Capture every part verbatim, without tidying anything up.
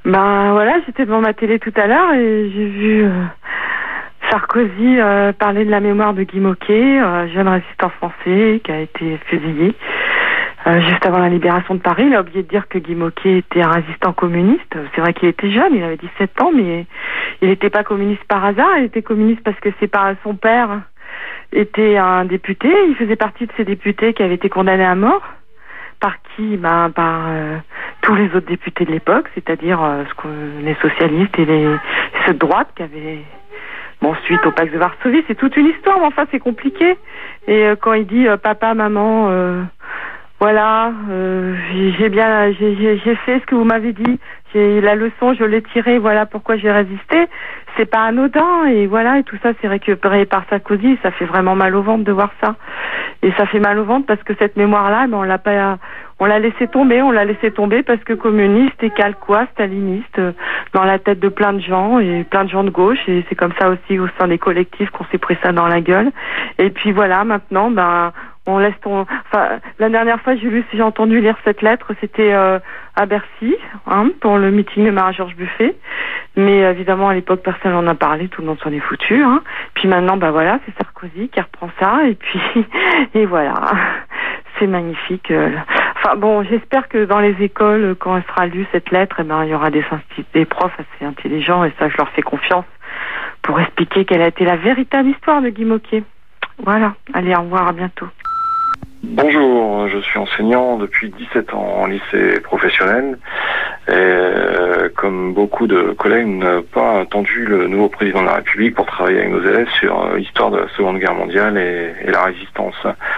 Ben voilà, j'étais devant ma télé tout à l'heure et j'ai vu euh, Sarkozy euh, parler de la mémoire de Guy Môquet, euh, jeune résistant français qui a été fusillé euh, juste avant la libération de Paris. Il a oublié de dire que Guy Môquet était un résistant communiste. C'est vrai qu'il était jeune, il avait dix-sept ans, mais il n'était pas communiste par hasard. Il était communiste parce que ses parents, son père était un député. Il faisait partie de ces députés qui avaient été condamnés à mort. Par qui? Ben, par euh, tous les autres députés de l'époque, c'est-à-dire euh, ce qu'on, les socialistes et les ceux de droite qui avaient... Bon, suite au pacte de Varsovie, c'est toute une histoire, mais enfin, c'est compliqué. Et euh, quand il dit euh, papa, maman, euh, voilà, euh, j'ai, j'ai bien, j'ai, j'ai, j'ai fait ce que vous m'avez dit, j'ai la leçon, je l'ai tirée, voilà pourquoi j'ai résisté. C'est pas anodin, et voilà, et tout ça, c'est récupéré par Sarkozy, et ça fait vraiment mal au ventre de voir ça. Et ça fait mal au ventre parce que cette mémoire-là, ben, on l'a pas, on l'a laissé tomber, on l'a laissé tomber parce que communiste et calquois, staliniste, euh, dans la tête de plein de gens et plein de gens de gauche, et c'est comme ça aussi au sein des collectifs qu'on s'est pris ça dans la gueule. Et puis voilà, maintenant, ben, on laisse ton, enfin, la dernière fois, j'ai lu, j'ai entendu lire cette lettre, c'était euh, à Bercy, hein, pour le meeting de Marie-Georges Buffet. Mais évidemment, à l'époque, personne n'en a parlé, tout le monde s'en est foutu, hein. Puis maintenant, ben voilà, c'est Sarkozy qui reprend ça, et puis, et voilà. C'est magnifique. Enfin bon, j'espère que dans les écoles, quand elle sera lue, cette lettre, eh ben, il y aura des, des profs assez intelligents, et ça, je leur fais confiance, pour expliquer quelle a été la véritable histoire de Guy Môquet. Voilà. Allez, au revoir, à bientôt. Bonjour, je suis enseignant depuis dix-sept ans en lycée professionnel et euh, comme beaucoup de collègues, n'a pas attendu le nouveau président de la République pour travailler avec nos élèves sur euh, l'histoire de la Seconde Guerre mondiale et, et la résistance.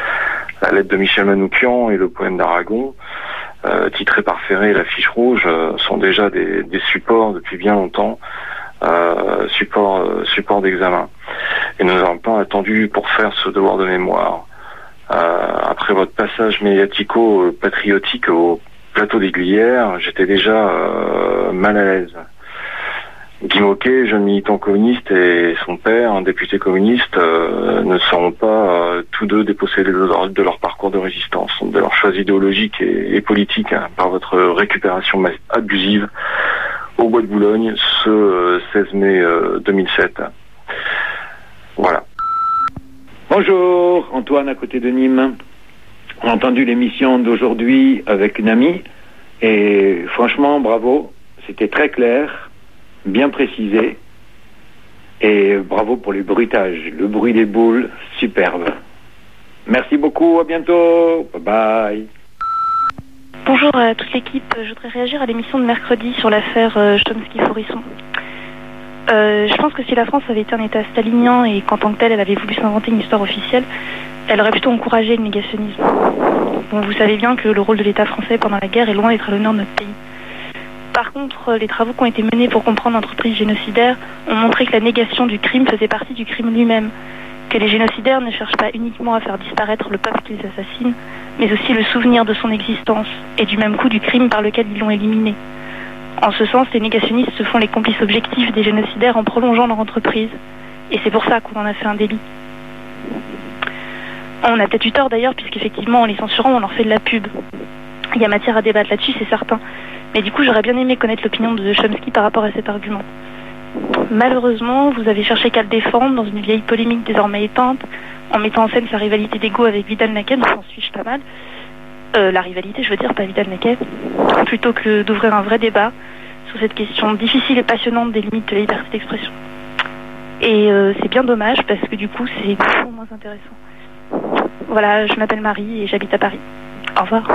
La lettre de Michel Manoukian et le poème d'Aragon, euh, titré par Ferré et la fiche rouge, euh, sont déjà des, des supports depuis bien longtemps, euh, supports euh, support d'examen. Et nous n'avons pas attendu pour faire ce devoir de mémoire. Euh, après votre passage médiatico-patriotique au plateau des Glières, j'étais déjà euh, mal à l'aise. Guy Môquet, jeune militant communiste, et son père, un député communiste, euh, ne seront pas euh, tous deux dépossédés de leur, de leur parcours de résistance, de leur choix idéologique et, et politique, hein, par votre récupération abusive au Bois de Boulogne ce euh, seize mai euh, deux mille sept. Voilà. Bonjour, Antoine à côté de Nîmes. On a entendu l'émission d'aujourd'hui avec une amie et franchement bravo, c'était très clair, bien précisé et bravo pour les bruitages, le bruit des boules, superbe. Merci beaucoup, à bientôt, bye bye. Bonjour à toute l'équipe, je voudrais réagir à l'émission de mercredi sur l'affaire euh, Chomsky-Faurisson. Euh, je pense que si la France avait été un État stalinien et qu'en tant que telle elle avait voulu s'inventer une histoire officielle, elle aurait plutôt encouragé le négationnisme. Bon, vous savez bien que le rôle de l'État français pendant la guerre est loin d'être à l'honneur de notre pays. Par contre, les travaux qui ont été menés pour comprendre l'entreprise génocidaire ont montré que la négation du crime faisait partie du crime lui-même, que les génocidaires ne cherchent pas uniquement à faire disparaître le peuple qu'ils assassinent, mais aussi le souvenir de son existence et du même coup du crime par lequel ils l'ont éliminé. En ce sens, les négationnistes se font les complices objectifs des génocidaires en prolongeant leur entreprise. Et c'est pour ça qu'on en a fait un délit. On a peut-être eu tort d'ailleurs, puisqu'effectivement, en les censurant, on leur fait de la pub. Il y a matière à débattre là-dessus, c'est certain. Mais du coup, j'aurais bien aimé connaître l'opinion de Chomsky par rapport à cet argument. Malheureusement, vous avez cherché qu'à le défendre dans une vieille polémique désormais éteinte, en mettant en scène sa rivalité d'ego avec Vidal-Naquet, dont on suis pas mal. Euh, la rivalité, je veux dire, pas Vidal-Naquet, plutôt que d'ouvrir un vrai débat sur cette question difficile et passionnante des limites de la liberté d'expression. Et euh, c'est bien dommage parce que du coup, c'est beaucoup moins intéressant. Voilà, je m'appelle Marie et j'habite à Paris. Au revoir.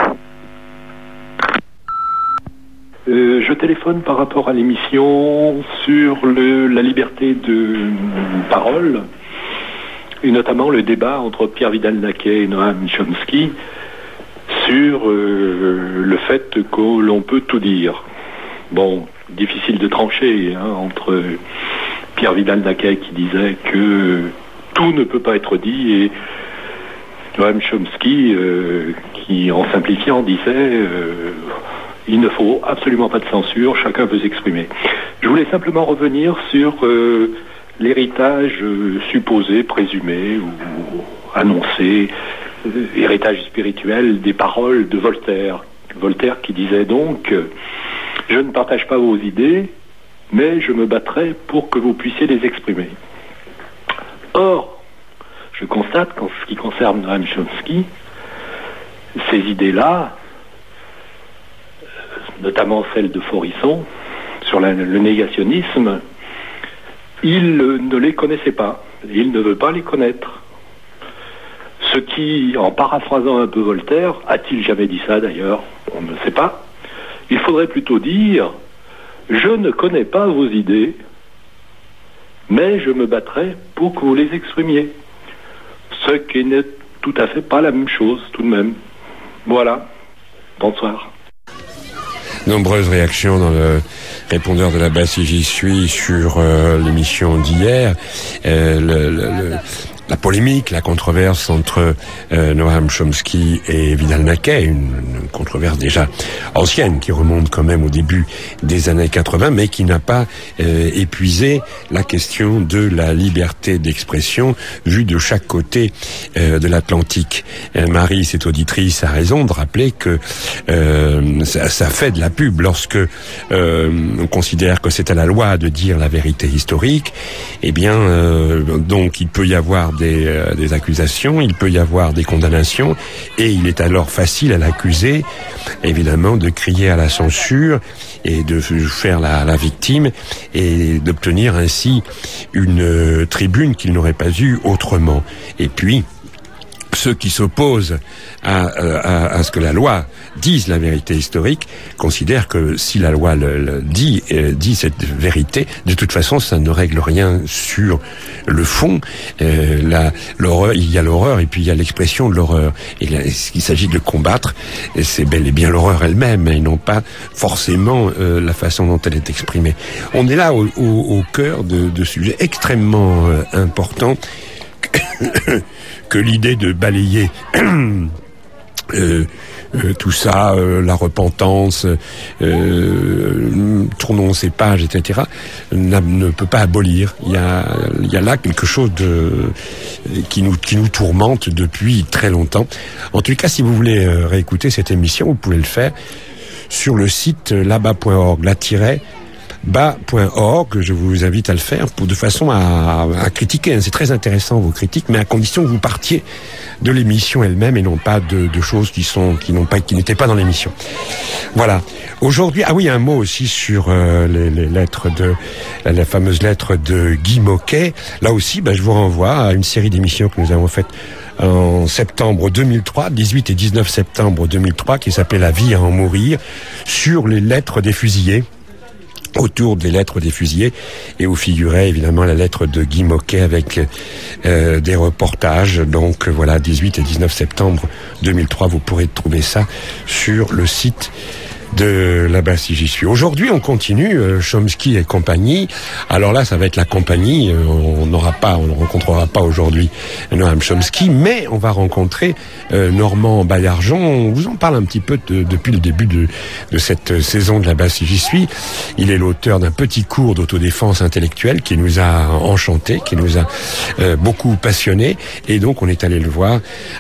Euh, je téléphone par rapport à l'émission sur le, la liberté de parole et notamment le débat entre Pierre Vidal-Naquet et Noam Chomsky sur euh, le fait que l'on peut tout dire. Bon, difficile de trancher hein, entre Pierre Vidal-Naquet qui disait que tout ne peut pas être dit et Noam Chomsky euh, qui, en simplifiant, disait euh, il ne faut absolument pas de censure, chacun peut s'exprimer. Je voulais simplement revenir sur euh, l'héritage euh, supposé, présumé ou annoncé, euh, héritage spirituel des paroles de Voltaire. Voltaire qui disait donc euh, Je ne partage pas vos idées, mais je me battrai pour que vous puissiez les exprimer. Or, je constate qu'en ce qui concerne Noam Chomsky, ces idées-là, notamment celle de Faurisson, sur la, le négationnisme, il ne les connaissait pas. Il ne veut pas les connaître. Ce qui, en paraphrasant un peu Voltaire, a-t-il jamais dit ça d'ailleurs? On ne sait pas. Il faudrait plutôt dire « Je ne connais pas vos idées, mais je me battrai pour que vous les exprimiez. » Ce qui n'est tout à fait pas la même chose, tout de même. Voilà. Bonsoir. Nombreuses réactions dans le répondeur de la base si j'y suis sur euh, l'émission d'hier. Euh, le, le, le, la polémique, la controverse entre euh, Noam Chomsky et Vidal-Naquet, une, une controverse déjà ancienne qui remonte quand même au début des années quatre-vingts, mais qui n'a pas euh, épuisé la question de la liberté d'expression vue de chaque côté euh, de l'Atlantique. Euh, Marie, cette auditrice, a raison de rappeler que euh, ça, ça fait de la pub lorsque euh, on considère que c'est à la loi de dire la vérité historique. Eh bien, euh, donc il peut y avoir Des, euh, des accusations, il peut y avoir des condamnations, et il est alors facile à l'accusé, évidemment, de crier à la censure et de faire la, la victime et d'obtenir ainsi une euh, tribune qu'il n'aurait pas eue autrement. Et puis, ceux qui s'opposent à, à, à ce que la loi dise la vérité historique considèrent que si la loi le, le dit, euh, dit cette vérité, de toute façon, ça ne règle rien sur le fond. Euh, la, l'horreur, il y a l'horreur et puis il y a l'expression de l'horreur. Et là, ce qu'il s'agit de combattre, c'est bel et bien l'horreur elle-même, et non pas forcément euh, la façon dont elle est exprimée. On est là au, au, au cœur de, de sujets extrêmement euh, importants que l'idée de balayer euh, euh, tout ça, euh, la repentance, euh, tournons ces pages, et cetera, ne peut pas abolir. Il y a, il y a là quelque chose de qui nous qui nous tourmente depuis très longtemps. En tout cas, si vous voulez euh, réécouter cette émission, vous pouvez le faire sur le site là-bas point org, là-tiret bas point org, je vous invite à le faire pour de façon à, à critiquer. C'est très intéressant vos critiques, mais à condition que vous partiez de l'émission elle-même et non pas de, de choses qui sont qui n'ont pas qui n'étaient pas dans l'émission. Voilà. Aujourd'hui, ah oui, un mot aussi sur euh, les, les lettres de la, la fameuse lettre de Guy Môquet. Là aussi, bah, je vous renvoie à une série d'émissions que nous avons faites en septembre deux mille trois, dix-huit et dix-neuf septembre deux mille trois, qui s'appelait La vie à en mourir, sur les lettres des fusillés. Autour des lettres des fusillés, et où figurait évidemment la lettre de Guy Môquet avec euh, des reportages. Donc voilà, dix-huit et dix-neuf septembre deux mille trois, vous pourrez trouver ça sur le site de là-bas si j'y suis. Aujourd'hui, on continue, euh, Chomsky et compagnie. Alors là, ça va être la compagnie. Euh, on n'aura pas, on ne rencontrera pas aujourd'hui Noam Chomsky, mais on va rencontrer euh, Normand Baillargeon. On vous en parle un petit peu de, depuis le début de, de cette saison de là-bas si j'y suis. Il est l'auteur d'un petit cours d'autodéfense intellectuelle qui nous a enchantés, qui nous a euh, beaucoup passionnés. Et donc, on est allé le voir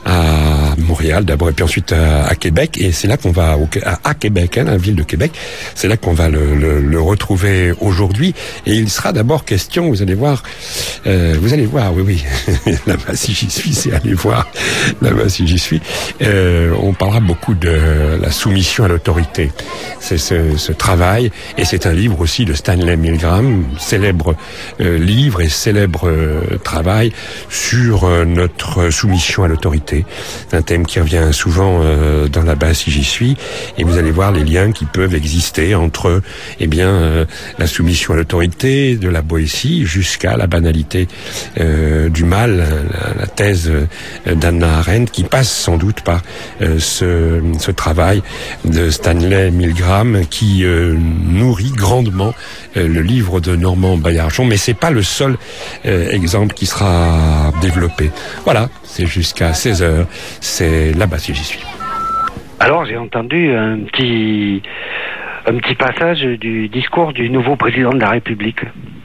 à Montréal d'abord, et puis ensuite à, à Québec. Et c'est là qu'on va au, à, à Québec, hein, la ville de Québec. C'est là qu'on va le, le, le retrouver aujourd'hui. Et il sera d'abord question, vous allez voir, euh, vous allez voir, oui, oui, là-bas si j'y suis, c'est aller voir, là-bas si j'y suis. Euh, on parlera beaucoup de la soumission à l'autorité. C'est ce, ce travail, et c'est un livre aussi de Stanley Milgram, célèbre euh, livre et célèbre euh, travail sur euh, notre soumission à l'autorité. C'est un thème qui revient souvent euh, dans la base si j'y suis, et vous allez voir les liens qui peuvent exister entre, eh bien, euh, la soumission à l'autorité, de la Boétie, jusqu'à la banalité euh, du mal, la, la thèse euh, d'Hannah Arendt, qui passe sans doute par euh, ce, ce travail de Stanley Milgram, qui euh, nourrit grandement euh, le livre de Normand Baillargeon, mais c'est pas le seul euh, exemple qui sera développé. Voilà, c'est jusqu'à seize heures, c'est là-bas si j'y suis. Alors j'ai entendu un petit un petit passage du discours du nouveau président de la République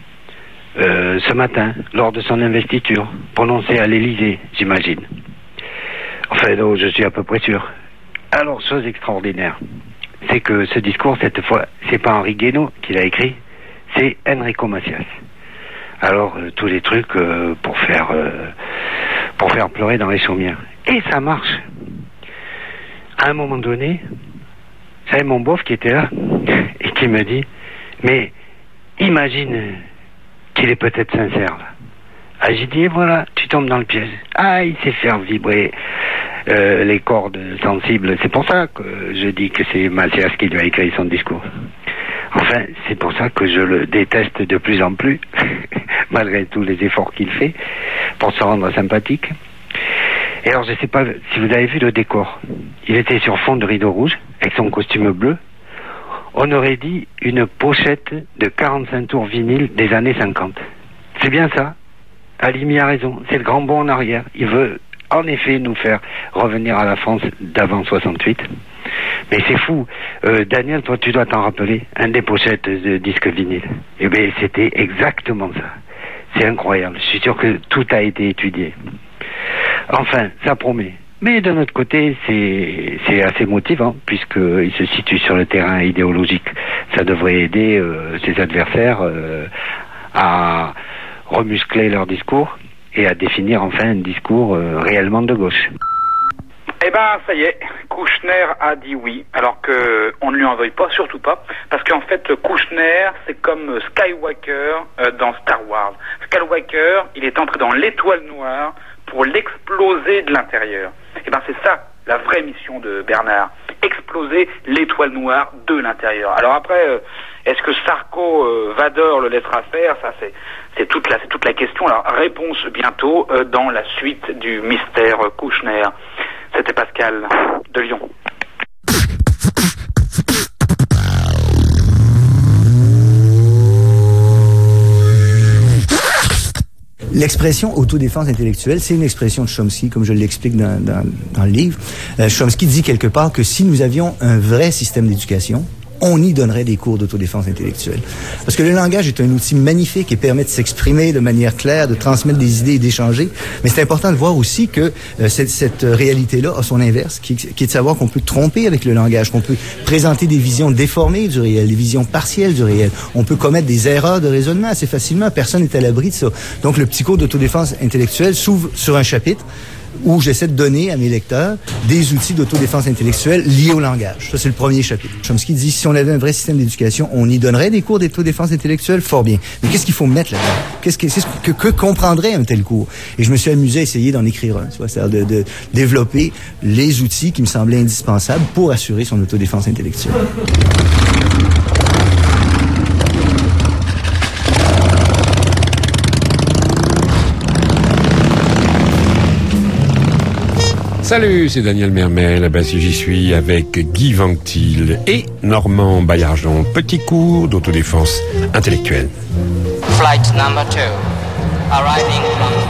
euh, ce matin, lors de son investiture, prononcé à l'Élysée, j'imagine. Enfin, non, je suis à peu près sûr. Alors, chose extraordinaire. c'est que ce discours, cette fois, c'est pas Henri Guénaud qui l'a écrit, c'est Enrico Macias. Alors, euh, tous les trucs euh, pour faire euh, pour faire pleurer dans les chaumières. Et ça marche. À un moment donné, j'avais mon beauf qui était là, et qui me dit, mais imagine qu'il est peut-être sincère, là. Ah, j'ai dit, et voilà, tu tombes dans le piège. Ah, il sait faire vibrer euh, les cordes sensibles. C'est pour ça que je dis que c'est Macias qui lui a écrit son discours. Enfin, c'est pour ça que je le déteste de plus en plus, malgré tous les efforts qu'il fait pour se rendre sympathique. Et alors, je sais pas si vous avez vu le décor. Il était sur fond de rideau rouge, avec son costume bleu. On aurait dit une pochette de quarante-cinq tours vinyle des années cinquante. C'est bien ça. Alimi a raison, c'est le grand bond en arrière. Il veut en effet nous faire revenir à la France d'avant soixante-huit. Mais c'est fou. Euh, Daniel, toi tu dois t'en rappeler, un des pochettes de disques vinyle. Eh bien c'était exactement ça. C'est incroyable. Je suis sûr que tout a été étudié. Enfin, ça promet. Mais d'un autre côté, c'est c'est assez motivant, puisqu'il se situe sur le terrain idéologique. Ça devrait aider euh, ses adversaires euh, à remuscler leur discours et à définir enfin un discours euh, réellement de gauche. Eh ben, ça y est, Kouchner a dit oui, alors que on ne lui en veuille pas, surtout pas, parce qu'en fait, Kouchner, c'est comme Skywalker euh, dans Star Wars. Skywalker, il est entré dans l'étoile noire pour l'exploser de l'intérieur. Eh ben, c'est ça, la vraie mission de Bernard. Exploser l'étoile noire de l'intérieur. Alors après, euh, est-ce que Sarko euh, Vador le laissera faire? Ça, c'est, c'est toute la, c'est toute la question. Alors, réponse bientôt euh, dans la suite du mystère euh, Kouchner. C'était Pascal de Lyon. L'expression autodéfense intellectuelle, c'est une expression de Chomsky, comme je l'explique dans, dans, dans le livre. Euh, Chomsky dit quelque part que si nous avions un vrai système d'éducation, on y donnerait des cours d'autodéfense intellectuelle. Parce que le langage est un outil magnifique et permet de s'exprimer de manière claire, de transmettre des idées et d'échanger. Mais c'est important de voir aussi que euh, cette, cette réalité-là a son inverse, qui, qui est de savoir qu'on peut tromper avec le langage, qu'on peut présenter des visions déformées du réel, des visions partielles du réel. On peut commettre des erreurs de raisonnement assez facilement. Personne n'est à l'abri de ça. Donc le petit cours d'autodéfense intellectuelle s'ouvre sur un chapitre où j'essaie de donner à mes lecteurs des outils d'autodéfense intellectuelle liés au langage. Ça, c'est le premier chapitre. Chomsky dit, si on avait un vrai système d'éducation, on y donnerait des cours d'autodéfense intellectuelle, fort bien. Mais qu'est-ce qu'il faut mettre là-dedans? Qu'est-ce que, qu'est-ce que, que comprendrait un tel cours? Et je me suis amusé à essayer d'en écrire un, tu vois, c'est-à-dire de, de développer les outils qui me semblaient indispensables pour assurer son autodéfense intellectuelle. Salut, c'est Daniel Mermel, bah si j'y suis avec Guy Vanctil et Normand Baillargeon. Petit cours d'autodéfense intellectuelle. Flight number two, arriving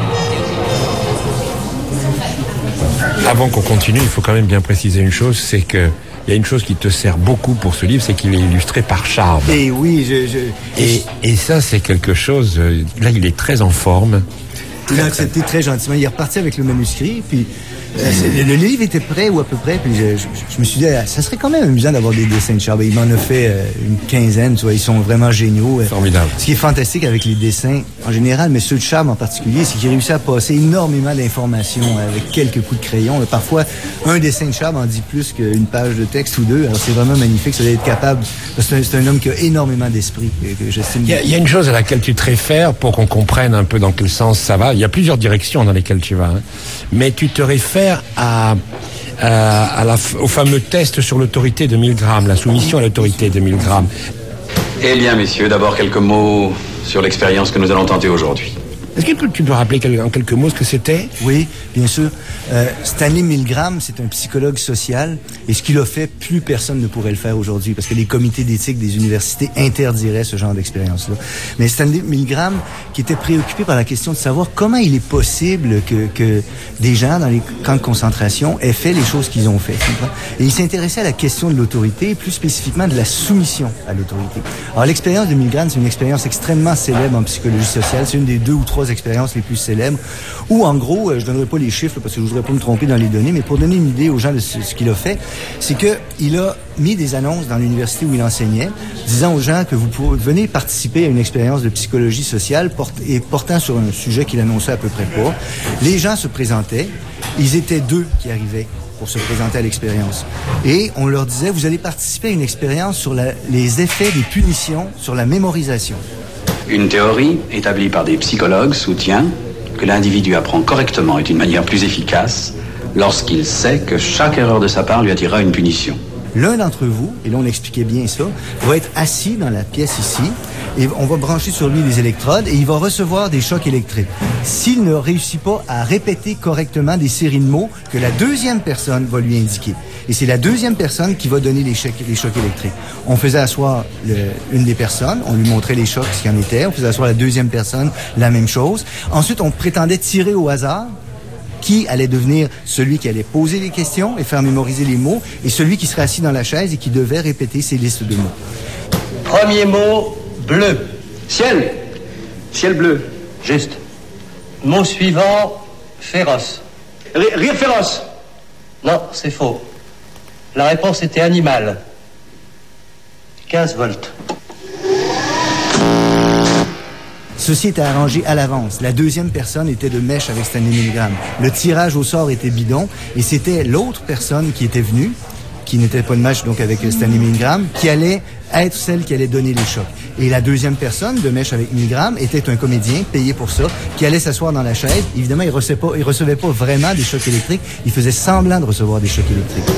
from... Avant qu'on continue, il faut quand même bien préciser une chose, c'est que il y a une chose qui te sert beaucoup pour ce livre, c'est qu'il est illustré par Charb. Et oui, je... je... Et, et ça, c'est quelque chose... Là, il est très en forme. Il a accepté très gentiment. Il est reparti avec le manuscrit, puis... Euh, le, le livre était prêt ou à peu près, puis je, je, je me suis dit, ah, ça serait quand même amusant d'avoir des dessins de Charb. Il m'en a fait euh, une quinzaine, tu vois, ils sont vraiment géniaux. Formidable. Ce qui est fantastique avec les dessins en général, mais ceux de Charb en particulier, c'est qu'il réussit à passer énormément d'informations avec quelques coups de crayon. Parfois, un dessin de Charb en dit plus qu'une page de texte ou deux. Alors c'est vraiment magnifique, ça doit être capable. C'est un, c'est un homme qui a énormément d'esprit, que, que j'estime. Il y, a, il y a une chose à laquelle tu te réfères pour qu'on comprenne un peu dans quel sens ça va. Il y a plusieurs directions dans lesquelles tu vas, hein. Mais tu te réfères à, à, à la, au fameux test sur l'autorité de Milgram, la soumission à l'autorité de Milgram. Eh bien, messieurs, d'abord quelques mots sur l'expérience que nous allons tenter aujourd'hui. Est-ce que tu peux rappeler en quelques mots ce que c'était? Oui, bien sûr. Euh, Stanley Milgram, c'est un psychologue social, et ce qu'il a fait, plus personne ne pourrait le faire aujourd'hui, parce que les comités d'éthique des universités interdiraient ce genre d'expérience-là. Mais Stanley Milgram, qui était préoccupé par la question de savoir comment il est possible que, que des gens dans les camps de concentration aient fait les choses qu'ils ont fait. Et il s'intéressait à la question de l'autorité, et plus spécifiquement de la soumission à l'autorité. Alors l'expérience de Milgram, c'est une expérience extrêmement célèbre en psychologie sociale. C'est une des deux ou trois trois expériences les plus célèbres, où en gros, je donnerai pas les chiffres parce que je voudrais pas me tromper dans les données, mais pour donner une idée aux gens de ce, ce qu'il a fait, c'est que il a mis des annonces dans l'université où il enseignait, disant aux gens que vous pouvez venir participer à une expérience de psychologie sociale porte, et portant sur un sujet qu'il annonçait à peu près pas. Les gens se présentaient, ils étaient deux qui arrivaient pour se présenter à l'expérience. Et on leur disait, vous allez participer à une expérience sur la, les effets des punitions sur la mémorisation. Une théorie établie par des psychologues soutient que l'individu apprend correctement et d'une manière plus efficace lorsqu'il sait que chaque erreur de sa part lui attirera une punition. L'un d'entre vous, et là on expliquait bien ça, va être assis dans la pièce ici, et on va brancher sur lui des électrodes, et il va recevoir des chocs électriques. S'il ne réussit pas à répéter correctement des séries de mots que la deuxième personne va lui indiquer. Et c'est la deuxième personne qui va donner les chocs, les chocs électriques. On faisait asseoir le, une des personnes, on lui montrait les chocs, ce qu'il y en était, on faisait asseoir la deuxième personne, la même chose. Ensuite, on prétendait tirer au hasard qui allait devenir celui qui allait poser les questions et faire mémoriser les mots, et celui qui serait assis dans la chaise et qui devait répéter ces listes de mots. Premier mot, bleu. Ciel. Ciel bleu. Juste. Mot suivant, féroce. R- rire féroce. Non, c'est faux. La réponse était animal. quinze volts. Ceci était arrangé à l'avance. La deuxième personne était de mèche avec Stanley Milgram. Le tirage au sort était bidon, et c'était l'autre personne qui était venue, qui n'était pas de mèche donc avec Stanley Milgram, qui allait être celle qui allait donner les chocs. Et la deuxième personne de mèche avec Milgram était un comédien payé pour ça, qui allait s'asseoir dans la chaise. Évidemment, il recevait pas, il recevait pas vraiment des chocs électriques, il faisait semblant de recevoir des chocs électriques.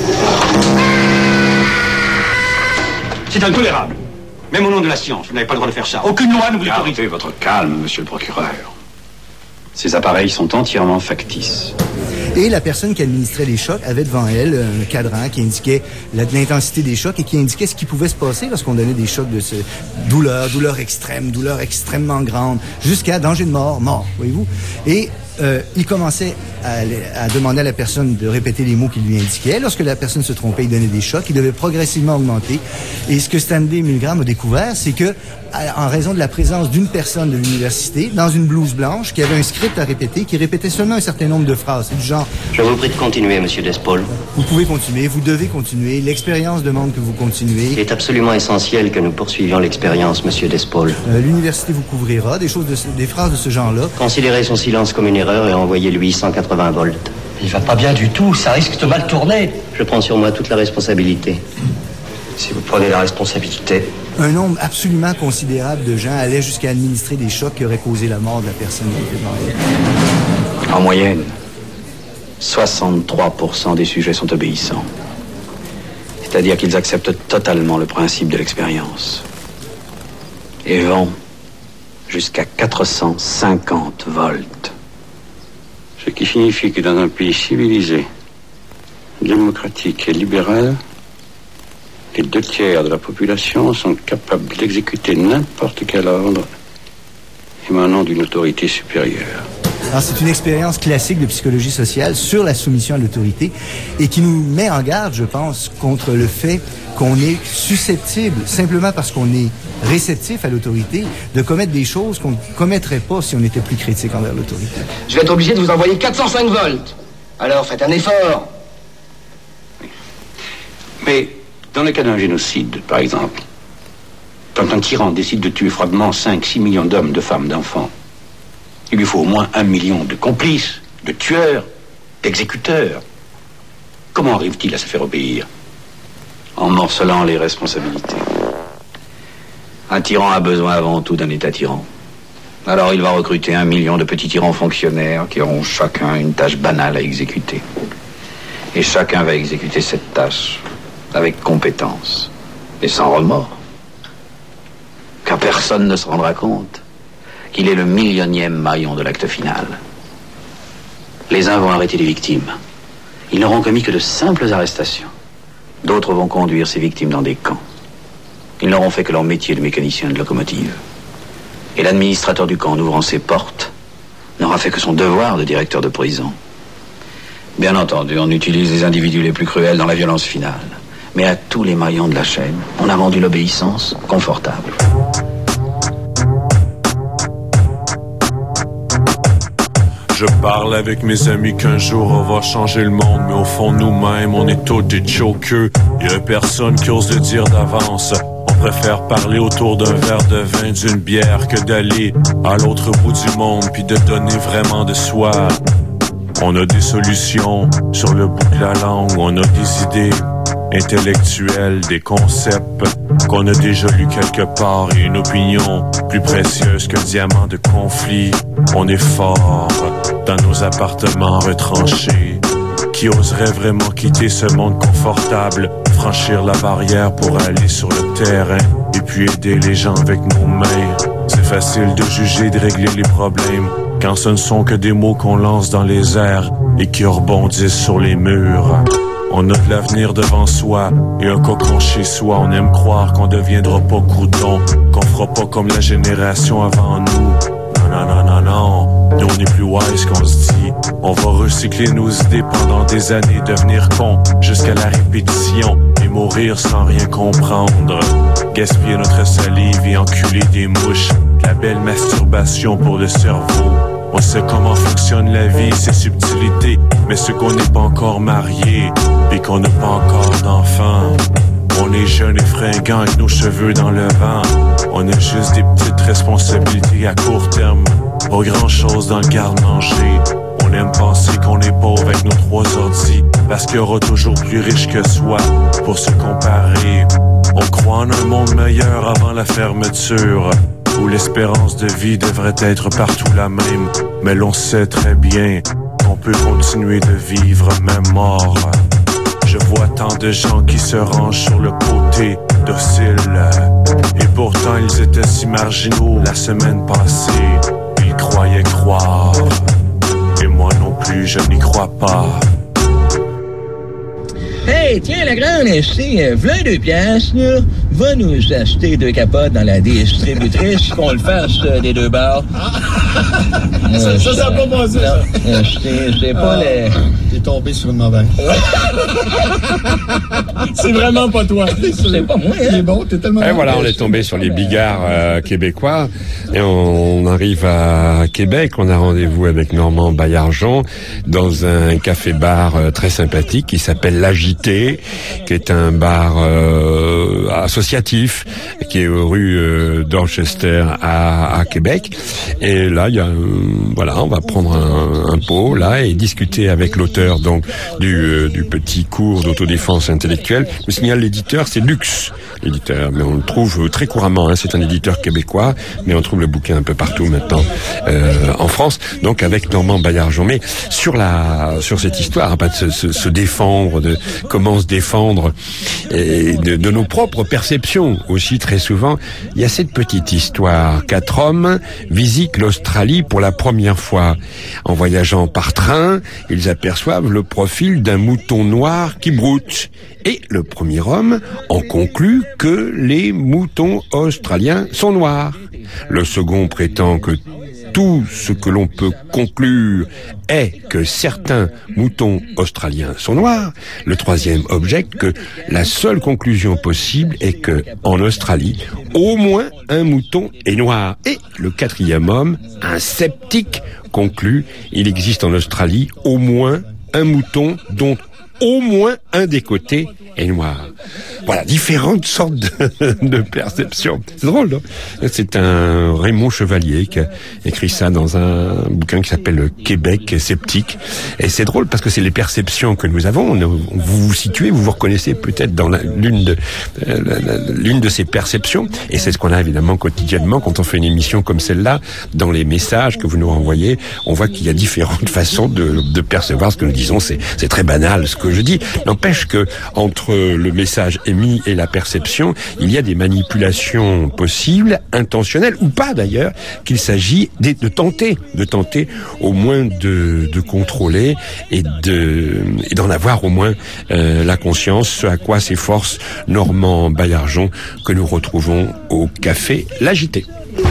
C'est intolérable. Même au nom de la science, vous n'avez pas le droit de faire ça. Aucune loi ne vous autorise. Gardez votre calme, monsieur le procureur. Ces appareils sont entièrement factices. Et la personne qui administrait les chocs avait devant elle un cadran qui indiquait l'intensité des chocs et qui indiquait ce qui pouvait se passer lorsqu'on donnait des chocs de ce douleur, douleur extrême, douleur extrêmement grande, jusqu'à danger de mort, mort, voyez-vous. Et euh, il commençait à, à demander à la personne de répéter les mots qu'il lui indiquait. Lorsque la personne se trompait, il donnait des chocs. Il devait progressivement augmenter. Et ce que Stanley Milgram a découvert, c'est que, en raison de la présence d'une personne de l'université, dans une blouse blanche, qui avait un script à répéter, qui répétait seulement un certain nombre de phrases. C'est du genre... Je vous prie de continuer, monsieur Despaul. Vous pouvez continuer, vous devez continuer. L'expérience demande que vous continuez. Il est absolument essentiel que nous poursuivions l'expérience, monsieur Despaul. Euh, l'université vous couvrira. Des choses, de ce, des phrases de ce genre-là. Considérez son silence comme une erreur et envoyez-lui cent quatre-vingts volts. Il va pas bien du tout, ça risque de mal tourner. Je prends sur moi toute la responsabilité. Si vous prenez la responsabilité... Un nombre absolument considérable de gens allaient jusqu'à administrer des chocs qui auraient causé la mort de la personne qui était devant elle. En moyenne, soixante-trois pour cent des sujets sont obéissants. C'est-à-dire qu'ils acceptent totalement le principe de l'expérience. Et vont jusqu'à quatre cent cinquante volts. Ce qui signifie que dans un pays civilisé, démocratique et libéral, les deux tiers de la population sont capables d'exécuter n'importe quel ordre émanant d'une autorité supérieure. Alors, c'est une expérience classique de psychologie sociale sur la soumission à l'autorité et qui nous met en garde, je pense, contre le fait qu'on est susceptible, simplement parce qu'on est réceptif à l'autorité, de commettre des choses qu'on ne commettrait pas si on était plus critique envers l'autorité. Je vais être obligé de vous envoyer quatre cent cinq volts. Alors, faites un effort. Mais... dans le cas d'un génocide, par exemple, quand un tyran décide de tuer froidement cinq, six millions d'hommes, de femmes, d'enfants, il lui faut au moins un million de complices, de tueurs, d'exécuteurs. Comment arrive-t-il à se faire obéir? En morcelant les responsabilités. Un tyran a besoin avant tout d'un État tyran. Alors il va recruter un million de petits tyrans fonctionnaires qui auront chacun une tâche banale à exécuter. Et chacun va exécuter cette tâche avec compétence et sans remords. Car personne ne se rendra compte qu'il est le millionième maillon de l'acte final. Les uns vont arrêter les victimes. Ils n'auront commis que de simples arrestations. D'autres vont conduire ces victimes dans des camps. Ils n'auront fait que leur métier de mécanicien de locomotive. Et l'administrateur du camp, en ouvrant ses portes, n'aura fait que son devoir de directeur de prison. Bien entendu, on utilise les individus les plus cruels dans la violence finale. Mais à tous les maillons de la chaîne, on a rendu l'obéissance confortable. Je parle avec mes amis qu'un jour on va changer le monde, mais au fond nous-mêmes on est tous des jokers. Y'a personne qui ose le dire d'avance. On préfère parler autour d'un verre de vin, d'une bière, que d'aller à l'autre bout du monde puis de donner vraiment de soi. On a des solutions sur le bout de la langue, on a des idées intellectuelles, des concepts qu'on a déjà lus quelque part et une opinion plus précieuse qu'un diamant de conflit. On est fort dans nos appartements retranchés. Qui oserait vraiment quitter ce monde confortable, franchir la barrière pour aller sur le terrain et puis aider les gens avec nos mains? C'est facile de juger, de régler les problèmes quand ce ne sont que des mots qu'on lance dans les airs et qui rebondissent sur les murs. On a de l'avenir devant soi et un cocon chez soi. On aime croire qu'on deviendra pas crouton, qu'on fera pas comme la génération avant nous. Non, non, non, non, nous on est plus wise qu'on se dit. On va recycler nos idées pendant des années, devenir con jusqu'à la répétition et mourir sans rien comprendre. Gaspiller notre salive et enculer des mouches, la belle masturbation pour le cerveau. On sait comment fonctionne la vie, ses subtilités, mais ceux qu'on n'est pas encore mariés et qu'on n'a pas encore d'enfants. On est jeunes et fringants avec nos cheveux dans le vent. On a juste des petites responsabilités à court terme, pas grand chose dans le garde-manger. On aime penser qu'on est pauvre avec nos trois ordis, parce qu'il y aura toujours plus riche que soi pour se comparer. On croit en un monde meilleur avant la fermeture, où l'espérance de vie devrait être partout la même. Mais l'on sait très bien qu'on peut continuer de vivre même mort. Je vois tant de gens qui se rangent sur le côté docile, et pourtant ils étaient si marginaux la semaine passée. Ils croyaient croire, et moi non plus je n'y crois pas. Hey, tiens, la grande, c'est euh, v'là deux piastres, là. Va nous acheter deux capotes dans la distributrice, qu'on le fasse euh, des deux barres. Ah. ça, ça, ça a pas passé, ça. Euh, c'est, c'est pas ah, les... T'es tombé sur une mauvaise. C'est vraiment pas toi. C'est pas moi, hein. C'est bon, t'es tellement... Et voilà, on est tombé sur les bigards euh, québécois, et on arrive à Québec. On a rendez-vous avec Normand Baillargeon dans un café-bar euh, très sympathique qui s'appelle L'Agité, qui est un bar euh, associatif qui est rue euh, Dorchester à, à Québec. Et là, il y a, euh, voilà, on va prendre un, un pot là et discuter avec l'auteur donc du, euh, du petit cours d'autodéfense intellectuelle. Je me signale l'éditeur, c'est Lux, l'éditeur, mais on le trouve très couramment. Hein, c'est un éditeur québécois, mais on trouve le bouquin un peu partout maintenant euh, en France. Donc avec Normand Baillargeon, mais sur la sur cette histoire, hein, pas de se, se, se défendre, de comment se défendre et de, de nos propres perceptions aussi très souvent. Il y a cette petite histoire. Quatre hommes visitent l'Australie pour la première fois. En voyageant par train, ils aperçoivent le profil d'un mouton noir qui broute. Et le premier homme en conclut que les moutons australiens sont noirs. Le second prétend que tout ce que l'on peut conclure est que certains moutons australiens sont noirs. Le troisième objecte que la seule conclusion possible est que, en Australie, au moins un mouton est noir. Et le quatrième homme, un sceptique, conclut, il existe en Australie au moins un mouton dont au moins un des côtés est noir. Voilà, différentes sortes de, de perceptions. C'est drôle, non? C'est un Raymond Chevalier qui a écrit ça dans un bouquin qui s'appelle Québec sceptique. Et c'est drôle parce que c'est les perceptions que nous avons. Vous vous situez, vous vous reconnaissez peut-être dans la, l'une de euh, la, la, l'une de ces perceptions. Et c'est ce qu'on a évidemment quotidiennement quand on fait une émission comme celle-là. Dans les messages que vous nous renvoyez, on voit qu'il y a différentes façons de, de percevoir ce que nous disons. C'est, c'est très banal ce que je dis. N'empêche que entre le message émis et la perception, il y a des manipulations possibles, intentionnelles ou pas d'ailleurs, qu'il s'agit de, de tenter, de tenter au moins de, de contrôler et de et d'en avoir au moins euh, la conscience, ce à quoi s'efforce Normand Baillargeon que nous retrouvons au café L'Agité.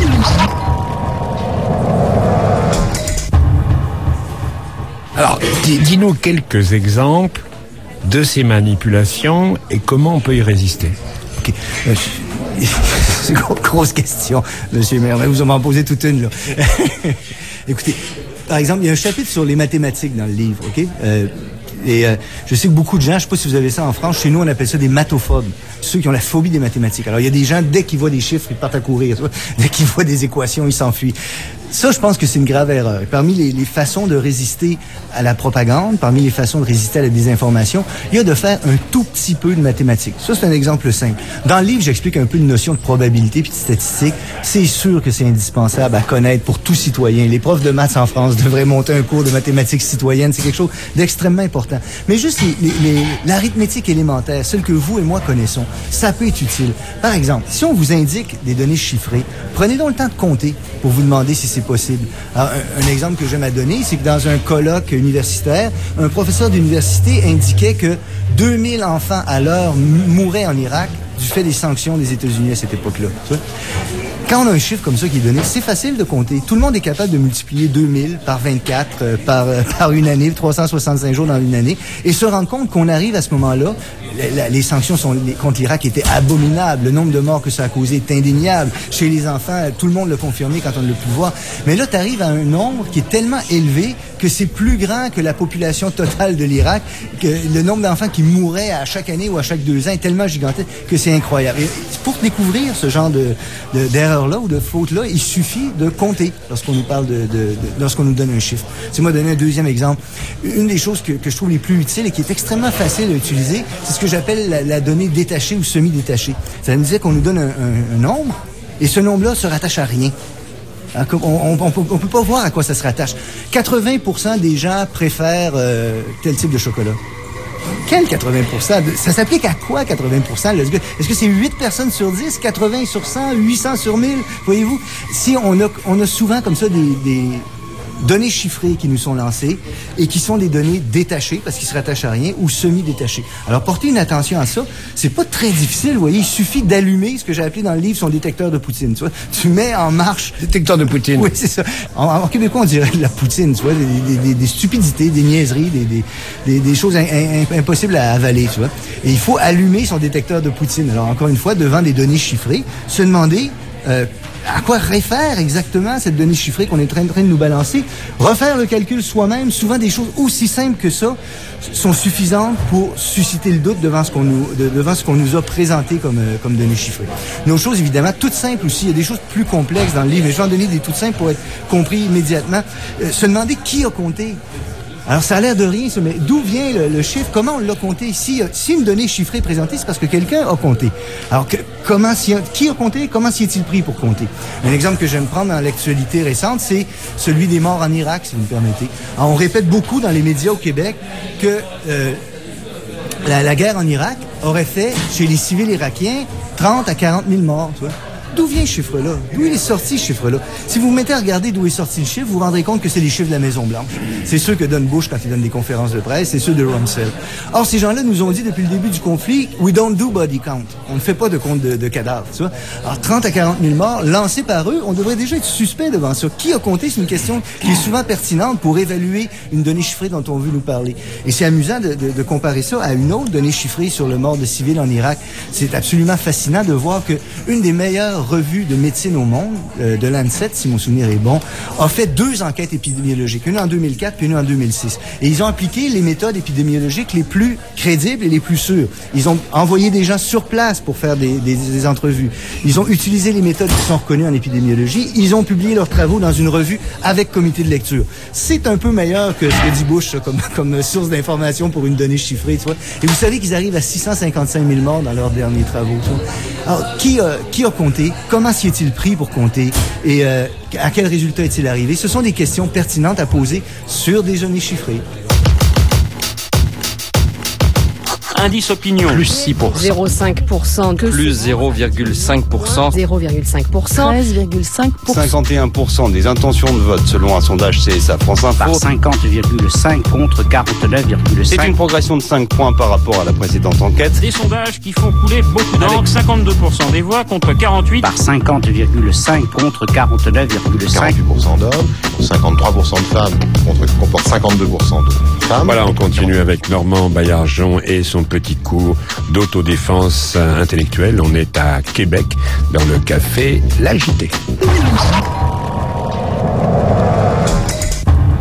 Alors, dis-nous quelques exemples de ces manipulations et comment on peut y résister. Okay. Euh, c'est une grosse question, monsieur le maire, mais vous en m'en posez toute une, là. Écoutez, par exemple, il y a un chapitre sur les mathématiques dans le livre, OK? Euh, Et euh, je sais que beaucoup de gens, je sais pas si vous avez ça en France, chez nous on appelle ça des mathophobes, ceux qui ont la phobie des mathématiques. Alors il y a des gens, dès qu'ils voient des chiffres, ils partent à courir, tu vois? Dès qu'ils voient des équations, ils s'enfuient. Ça, je pense que c'est une grave erreur. Parmi les, les façons de résister à la propagande, parmi les façons de résister à la désinformation, il y a de faire un tout petit peu de mathématiques. Ça, c'est un exemple simple. Dans le livre, j'explique un peu une notion de probabilité puis de statistique. C'est sûr que c'est indispensable à connaître pour tout citoyen. Les profs de maths en France devraient monter un cours de mathématiques citoyennes. C'est quelque chose d'extrêmement important. Mais juste les, les, les, l'arithmétique élémentaire, celle que vous et moi connaissons, ça peut être utile. Par exemple, si on vous indique des données chiffrées, prenez donc le temps de compter pour vous demander si c'est possible. Alors, un, un exemple que j'aime à donner, c'est que dans un colloque universitaire, un professeur d'université indiquait que deux mille enfants à l'heure mouraient en Irak du fait des sanctions des États-Unis à cette époque-là. Tu vois? Quand on a un chiffre comme ça qui est donné, c'est facile de compter. Tout le monde est capable de multiplier deux mille par vingt-quatre, euh, par, euh, par une année, trois cent soixante-cinq jours dans une année, et se rendre compte qu'on arrive à ce moment-là, la, la, les sanctions sont, les, contre l'Irak étaient abominables, le nombre de morts que ça a causé est indéniable. Chez les enfants, tout le monde l'a confirmé quand on l'a pu voir. Mais là, tu arrives à un nombre qui est tellement élevé que c'est plus grand que la population totale de l'Irak, que le nombre d'enfants qui mourraient à chaque année ou à chaque deux ans est tellement gigantesque que c'est incroyable. Et pour découvrir ce genre de, de, d'erreur-là ou de faute-là, il suffit de compter lorsqu'on nous parle de, de, de lorsqu'on nous donne un chiffre. C'est moi donner un deuxième exemple. Une des choses que, que je trouve les plus utiles et qui est extrêmement facile à utiliser, c'est ce que j'appelle la, la donnée détachée ou semi-détachée. Ça nous dit qu'on nous donne un, un, un nombre et ce nombre-là se rattache à rien. On ne peut pas voir à quoi ça se rattache. quatre-vingts pour cent des gens préfèrent euh, tel type de chocolat. Quel quatre-vingts pour cent? Ça s'applique à quoi, quatre-vingts pour cent? Est-ce que c'est huit personnes sur dix, quatre-vingts sur cent, huit cents sur mille? Voyez-vous, si on a, on a souvent comme ça des, des données chiffrées qui nous sont lancées et qui sont des données détachées parce qu'ils se rattachent à rien ou semi-détachées. Alors, portez une attention à ça. C'est pas très difficile, vous voyez. Il suffit d'allumer ce que j'ai appelé dans le livre son détecteur de poutine, tu vois. Tu mets en marche... Détecteur de poutine. Oui, c'est ça. En, en québécois, on dirait de la poutine, tu vois. Des, des, des, des stupidités, des niaiseries, des, des, des, des choses in, in, impossibles à avaler, tu vois. Et il faut allumer son détecteur de poutine. Alors, encore une fois, devant des données chiffrées, se demander... Euh, à quoi réfère exactement cette donnée chiffrée qu'on est en train de nous balancer? Refaire le calcul soi-même, souvent des choses aussi simples que ça sont suffisantes pour susciter le doute devant ce qu'on nous, de, devant ce qu'on nous a présenté comme, euh, comme données chiffrées. Une autre chose, évidemment, toute simple aussi, il y a des choses plus complexes dans le livre, mais je vais en donner des toutes simples pour être compris immédiatement. Euh, se demander qui a compté. Alors, ça a l'air de rien, ça, mais d'où vient le, le chiffre? Comment on l'a compté? Si, si une donnée chiffrée est présentée, c'est parce que quelqu'un a compté. Alors, que, comment s'y a, qui a compté? Comment s'y est-il pris pour compter? Un exemple que j'aime prendre dans l'actualité récente, c'est celui des morts en Irak, si vous me permettez. Alors, on répète beaucoup dans les médias au Québec que euh, la, la guerre en Irak aurait fait, chez les civils irakiens, trente à quarante mille morts, tu vois. D'où vient ce chiffre-là? D'où il est sorti, ce chiffre-là? Si vous vous mettez à regarder d'où est sorti le chiffre, vous vous rendrez compte que c'est les chiffres de la Maison-Blanche. C'est ceux que donne Bush quand il donne des conférences de presse, c'est ceux de Rumsfeld. Or, ces gens-là nous ont dit depuis le début du conflit, « We don't do body count ». On ne fait pas de compte de, de cadavres, tu vois. Alors, trente à quarante mille morts, lancés par eux, on devrait déjà être suspect devant ça. Qui a compté? C'est une question qui est souvent pertinente pour évaluer une donnée chiffrée dont on veut nous parler. Et c'est amusant de, de, de comparer ça à une autre donnée chiffrée sur le mort de civils en Irak. C'est absolument fascinant de voir que une des meilleures revues de médecine au monde, euh, de Lancet, si mon souvenir est bon, a fait deux enquêtes épidémiologiques, une en deux mille quatre puis une en deux mille six. Et ils ont appliqué les méthodes épidémiologiques les plus crédibles et les plus sûres. Ils ont envoyé des gens sur place pour faire des, des, des entrevues. Ils ont utilisé les méthodes qui sont reconnues en épidémiologie. Ils ont publié leurs travaux dans une revue avec comité de lecture. C'est un peu meilleur que ce que dit Bush comme, comme source d'information pour une donnée chiffrée, tu vois. Et vous savez qu'ils arrivent à six cent cinquante-cinq mille morts dans leurs derniers travaux, tu vois. Alors, qui a, qui a compté? Comment s'y est-il pris pour compter? Et euh, à quel résultat est-il arrivé? Ce sont des questions pertinentes à poser sur des données chiffrées. Indice opinion. Plus six pour cent. zéro virgule cinq pour cent. Plus zéro virgule cinq pour cent. zéro virgule cinq pour cent. treize virgule cinq pour cent. cinquante et un pour cent des intentions de vote selon un sondage C S A France Info. Par cinquante virgule cinq contre quarante-neuf virgule cinq. C'est une progression de cinq points par rapport à la précédente enquête. Des sondages qui font couler beaucoup d'encre. Avec cinquante-deux pour cent des voix contre quarante-huit. Par cinquante virgule cinq contre quarante-neuf virgule cinq. quarante-huit pour cent d'hommes, cinquante-trois pour cent de femmes contre comporte cinquante-deux pour cent de femmes. Voilà, on continue avec Normand Baillargeon et son petit cours d'autodéfense intellectuelle. On est à Québec, dans le café L'Agité.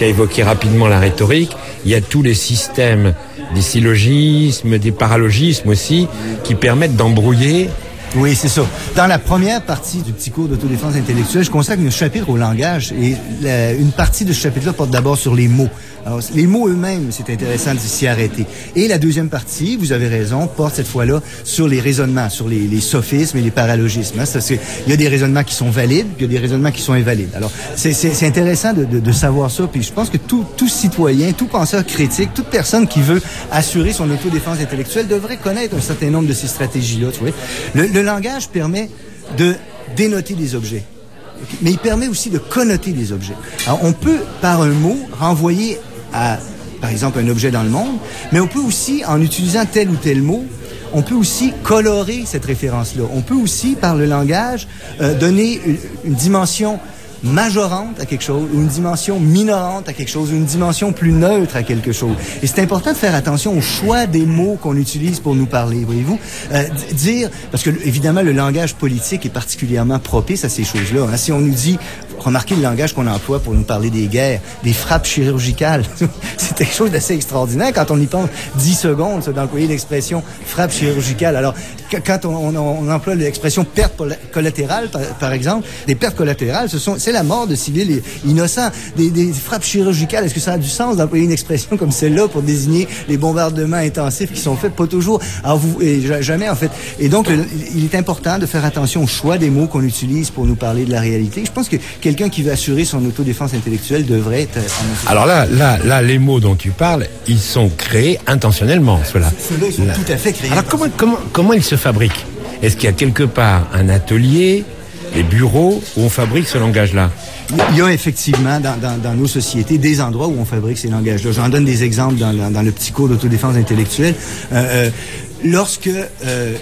tu as évoqué rapidement la rhétorique, il y a tous les systèmes, des syllogismes, des paralogismes aussi, qui permettent d'embrouiller. Oui, c'est ça. Dans la première partie du petit cours d'autodéfense intellectuelle, je consacre un chapitre au langage et la, une partie de ce chapitre-là porte d'abord sur les mots. Alors, les mots eux-mêmes, c'est intéressant de s'y arrêter. Et la deuxième partie, vous avez raison, porte cette fois-là sur les raisonnements, sur les, les sophismes et les paralogismes. Hein. C'est-à-dire qu'il y a des raisonnements qui sont valides, puis il y a des raisonnements qui sont invalides. Alors, c'est, c'est, c'est intéressant de, de, de savoir ça, puis je pense que tout, tout citoyen, tout penseur critique, toute personne qui veut assurer son autodéfense intellectuelle devrait connaître un certain nombre de ces stratégies-là, tu vois. Le, le langage permet de dénoter des objets, mais il permet aussi de connoter des objets. Alors, on peut, par un mot, renvoyer à, par exemple, un objet dans le monde, mais on peut aussi, en utilisant tel ou tel mot, on peut aussi colorer cette référence-là. On peut aussi, par le langage, euh, donner une, une dimension majorante à quelque chose, ou une dimension minorante à quelque chose, ou une dimension plus neutre à quelque chose. Et c'est important de faire attention au choix des mots qu'on utilise pour nous parler, voyez-vous. Euh, dire, parce que évidemment, le langage politique est particulièrement propice à ces choses-là. Hein. Si on nous dit, remarquez le langage qu'on emploie pour nous parler des guerres, des frappes chirurgicales, c'est quelque chose d'assez extraordinaire quand on y pense dix secondes, ça, d'employer l'expression frappe chirurgicale. Alors, quand on, on, on emploie l'expression perte collatérale, par, par exemple, des pertes collatérales, ce sont, c'est la mort de civils innocents. Des, des frappes chirurgicales, est-ce que ça a du sens d'employer une expression comme celle-là pour désigner les bombardements intensifs qui sont faits? Pas toujours. Alors, vous, et jamais, en fait. Et donc, le, il est important de faire attention au choix des mots qu'on utilise pour nous parler de la réalité. Je pense que quelqu'un qui veut assurer son autodéfense intellectuelle devrait être... Alors là, là, là, les mots dont tu parles, ils sont créés intentionnellement, ceux-là. Ceux-là, ils sont là. Tout à fait créés. Alors, comment, comment, comment ils se fabriquent? Est-ce qu'il y a quelque part un atelier, des bureaux où on fabrique ce langage-là? Il y a effectivement dans, dans, dans nos sociétés des endroits où on fabrique ces langages-là. J'en donne des exemples dans, dans, dans le petit cours d'autodéfense intellectuelle. Euh, euh, lorsque, euh,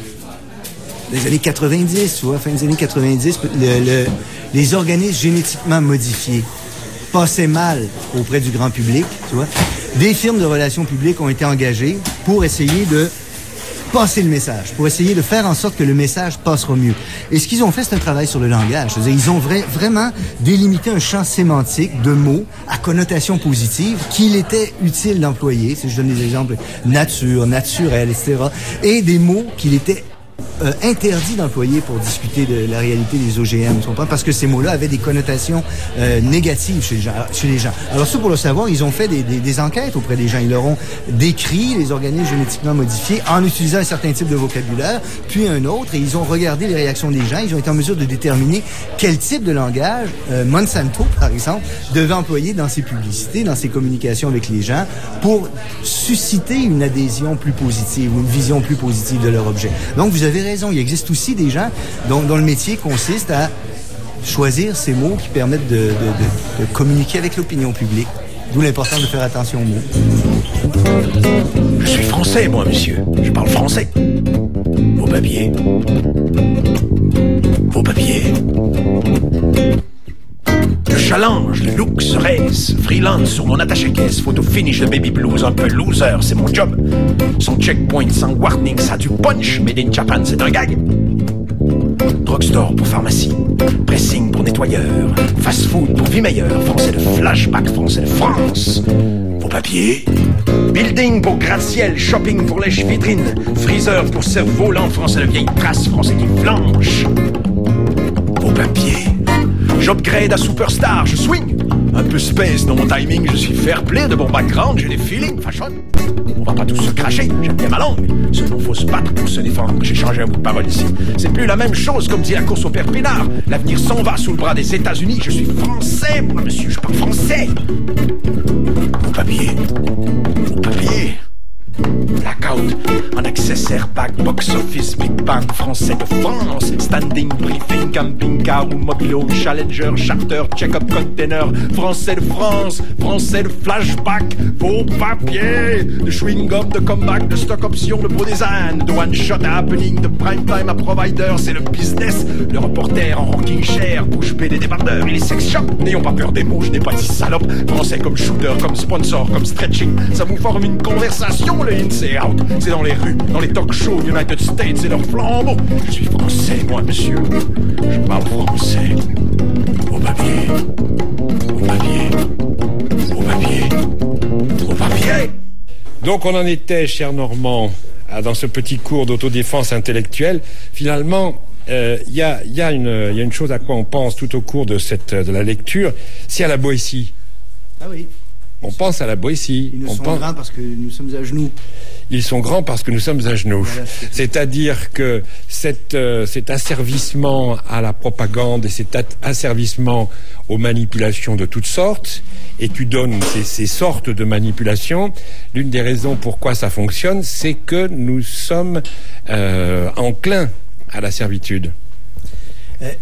les années quatre-vingt-dix, tu vois, fin des années quatre-vingt-dix, le, le, les organismes génétiquement modifiés passaient mal auprès du grand public, tu vois, des firmes de relations publiques ont été engagées pour essayer de passer le message, pour essayer de faire en sorte que le message passera mieux. Et ce qu'ils ont fait, c'est un travail sur le langage. C'est-à-dire, ils ont vra- vraiment délimité un champ sémantique de mots à connotation positive qu'il était utile d'employer. Si je donne des exemples, nature, naturel, et cetera. Et des mots qu'il était Euh, interdit d'employer pour discuter de la réalité des O G M, tu comprends? Parce que ces mots-là avaient des connotations euh, négatives chez les gens. Chez les gens. Alors ça, pour le savoir, ils ont fait des, des, des enquêtes auprès des gens. Ils leur ont décrit les organismes génétiquement modifiés en utilisant un certain type de vocabulaire, puis un autre, et ils ont regardé les réactions des gens. Ils ont été en mesure de déterminer quel type de langage euh, Monsanto, par exemple, devait employer dans ses publicités, dans ses communications avec les gens, pour susciter une adhésion plus positive ou une vision plus positive de leur objet. Donc, vous avez raison, il existe aussi des gens dont, dont le métier consiste à choisir ces mots qui permettent de, de, de, de communiquer avec l'opinion publique. D'où l'importance de faire attention aux mots. Je suis français, moi, monsieur. Je parle français. Vos papiers. Vos papiers. Le challenge, le look, race, freelance sur mon attaché-caisse, photo finish de baby blues, un peu loser, c'est mon job. Son checkpoint sans warning, ça a du punch, made in Japan, c'est un gag. Drugstore pour pharmacie, pressing pour nettoyeur, fast-food pour vie meilleure, français de flashback, français de France. Vos papiers. Building pour gratte-ciel, shopping pour lèche-vitrine, freezer pour cerf-volant, français de vieille trace, français qui flanche. Vos papiers. J'upgrade à superstar, je swing. Un peu space dans mon timing, je suis fair play, de bon background, j'ai des feelings, fashion. On va pas tous se cracher, j'aime bien ma langue. Seulement faut se battre pour se défendre, j'ai changé un bout de parole ici. C'est plus la même chose comme dit la course au père Pinard. L'avenir s'en va sous le bras des États-Unis, je suis français, moi monsieur, je parle français. Vos papiers, vos papiers. Blackout, en accessoire, back, box office, big bang, français de France. Standing, briefing, camping car ou mobilo, challenger, charter, check-up, container. Français de France, français de flashback, vos papiers. De chewing-gum, de comeback, de stock option, de beau design. De one-shot à happening, de prime time à provider, c'est le business. Le reporter en rocking chair, bouche bée des débardeurs et les sex shops. N'ayons pas peur des mots, je n'ai pas dit salope. Français comme shooter, comme sponsor, comme stretching. Ça vous forme une conversation, le in, c'est out. C'est dans les rues, dans les talk shows, United States, c'est leur flambeau. Je suis français, moi, monsieur. Je parle français. Vos papiers. Vos papiers. Vos papiers. Donc on en était, cher Normand, dans ce petit cours d'autodéfense intellectuelle. Finalement, il euh, y, a, y, a une, y a une chose à quoi on pense tout au cours de, cette, de la lecture, c'est à la Boétie. Ah oui. On pense à la Boétie. Ils nous on sont pense... grands parce que nous sommes à genoux. Ils sont grands parce que nous sommes à genoux. Voilà, c'est... C'est-à-dire que cette, euh, cet asservissement à la propagande et cet asservissement aux manipulations de toutes sortes, et tu donnes ces, ces sortes de manipulations, l'une des raisons pourquoi ça fonctionne, c'est que nous sommes euh, enclins à la servitude. Euh...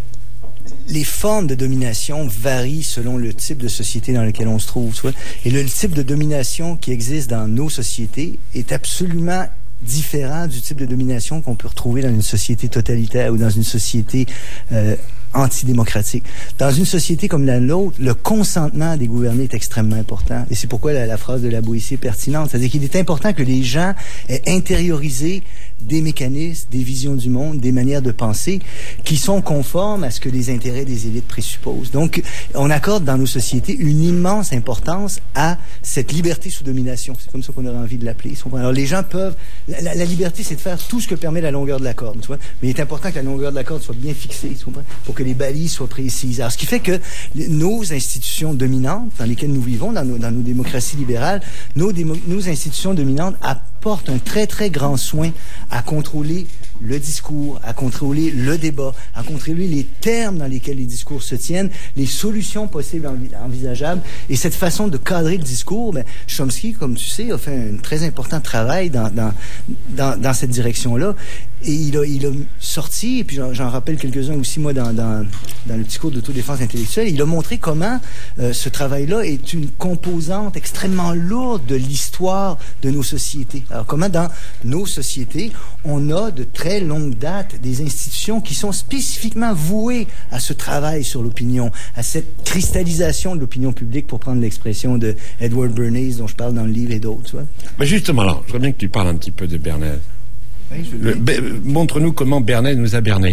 Les formes de domination varient selon le type de société dans lequel on se trouve. Tu vois? Et le type de domination qui existe dans nos sociétés est absolument différent du type de domination qu'on peut retrouver dans une société totalitaire ou dans une société euh, antidémocratique. Dans une société comme la nôtre, le consentement des gouvernés est extrêmement important. Et c'est pourquoi la, la phrase de la Boétie est pertinente. C'est-à-dire qu'il est important que les gens aient intériorisé des mécanismes, des visions du monde, des manières de penser qui sont conformes à ce que les intérêts des élites présupposent. Donc, on accorde dans nos sociétés une immense importance à cette liberté sous domination. C'est comme ça qu'on aurait envie de l'appeler. Alors, les gens peuvent... La, la, la liberté, c'est de faire tout ce que permet la longueur de la corde, tu vois. Mais il est important que la longueur de la corde soit bien fixée, tu vois, pour que les balises soient précises. Alors, ce qui fait que nos institutions dominantes, dans lesquelles nous vivons, dans nos, dans nos démocraties libérales, nos, démo, nos institutions dominantes apportent un très, très grand soin à contrôler le discours, à contrôler le débat, à contrôler les termes dans lesquels les discours se tiennent, les solutions possibles envisageables. Et cette façon de cadrer le discours, ben, Chomsky, comme tu sais, a fait un très important travail dans, dans, dans, dans cette direction-là. Et il a, il a sorti, et puis j'en, j'en rappelle quelques-uns aussi, moi, dans, dans, dans le petit cours d'autodéfense intellectuelle, il a montré comment euh, ce travail-là est une composante extrêmement lourde de l'histoire de nos sociétés. Alors, comment dans nos sociétés, on a de très longue date des institutions qui sont spécifiquement vouées à ce travail sur l'opinion, à cette cristallisation de l'opinion publique, pour prendre l'expression de Edward Bernays, dont je parle dans le livre, et d'autres, tu vois. Mais justement, alors, je voudrais bien que tu parles un petit peu de Bernays. Oui, Le, be, montre-nous comment Bernays nous a bernés.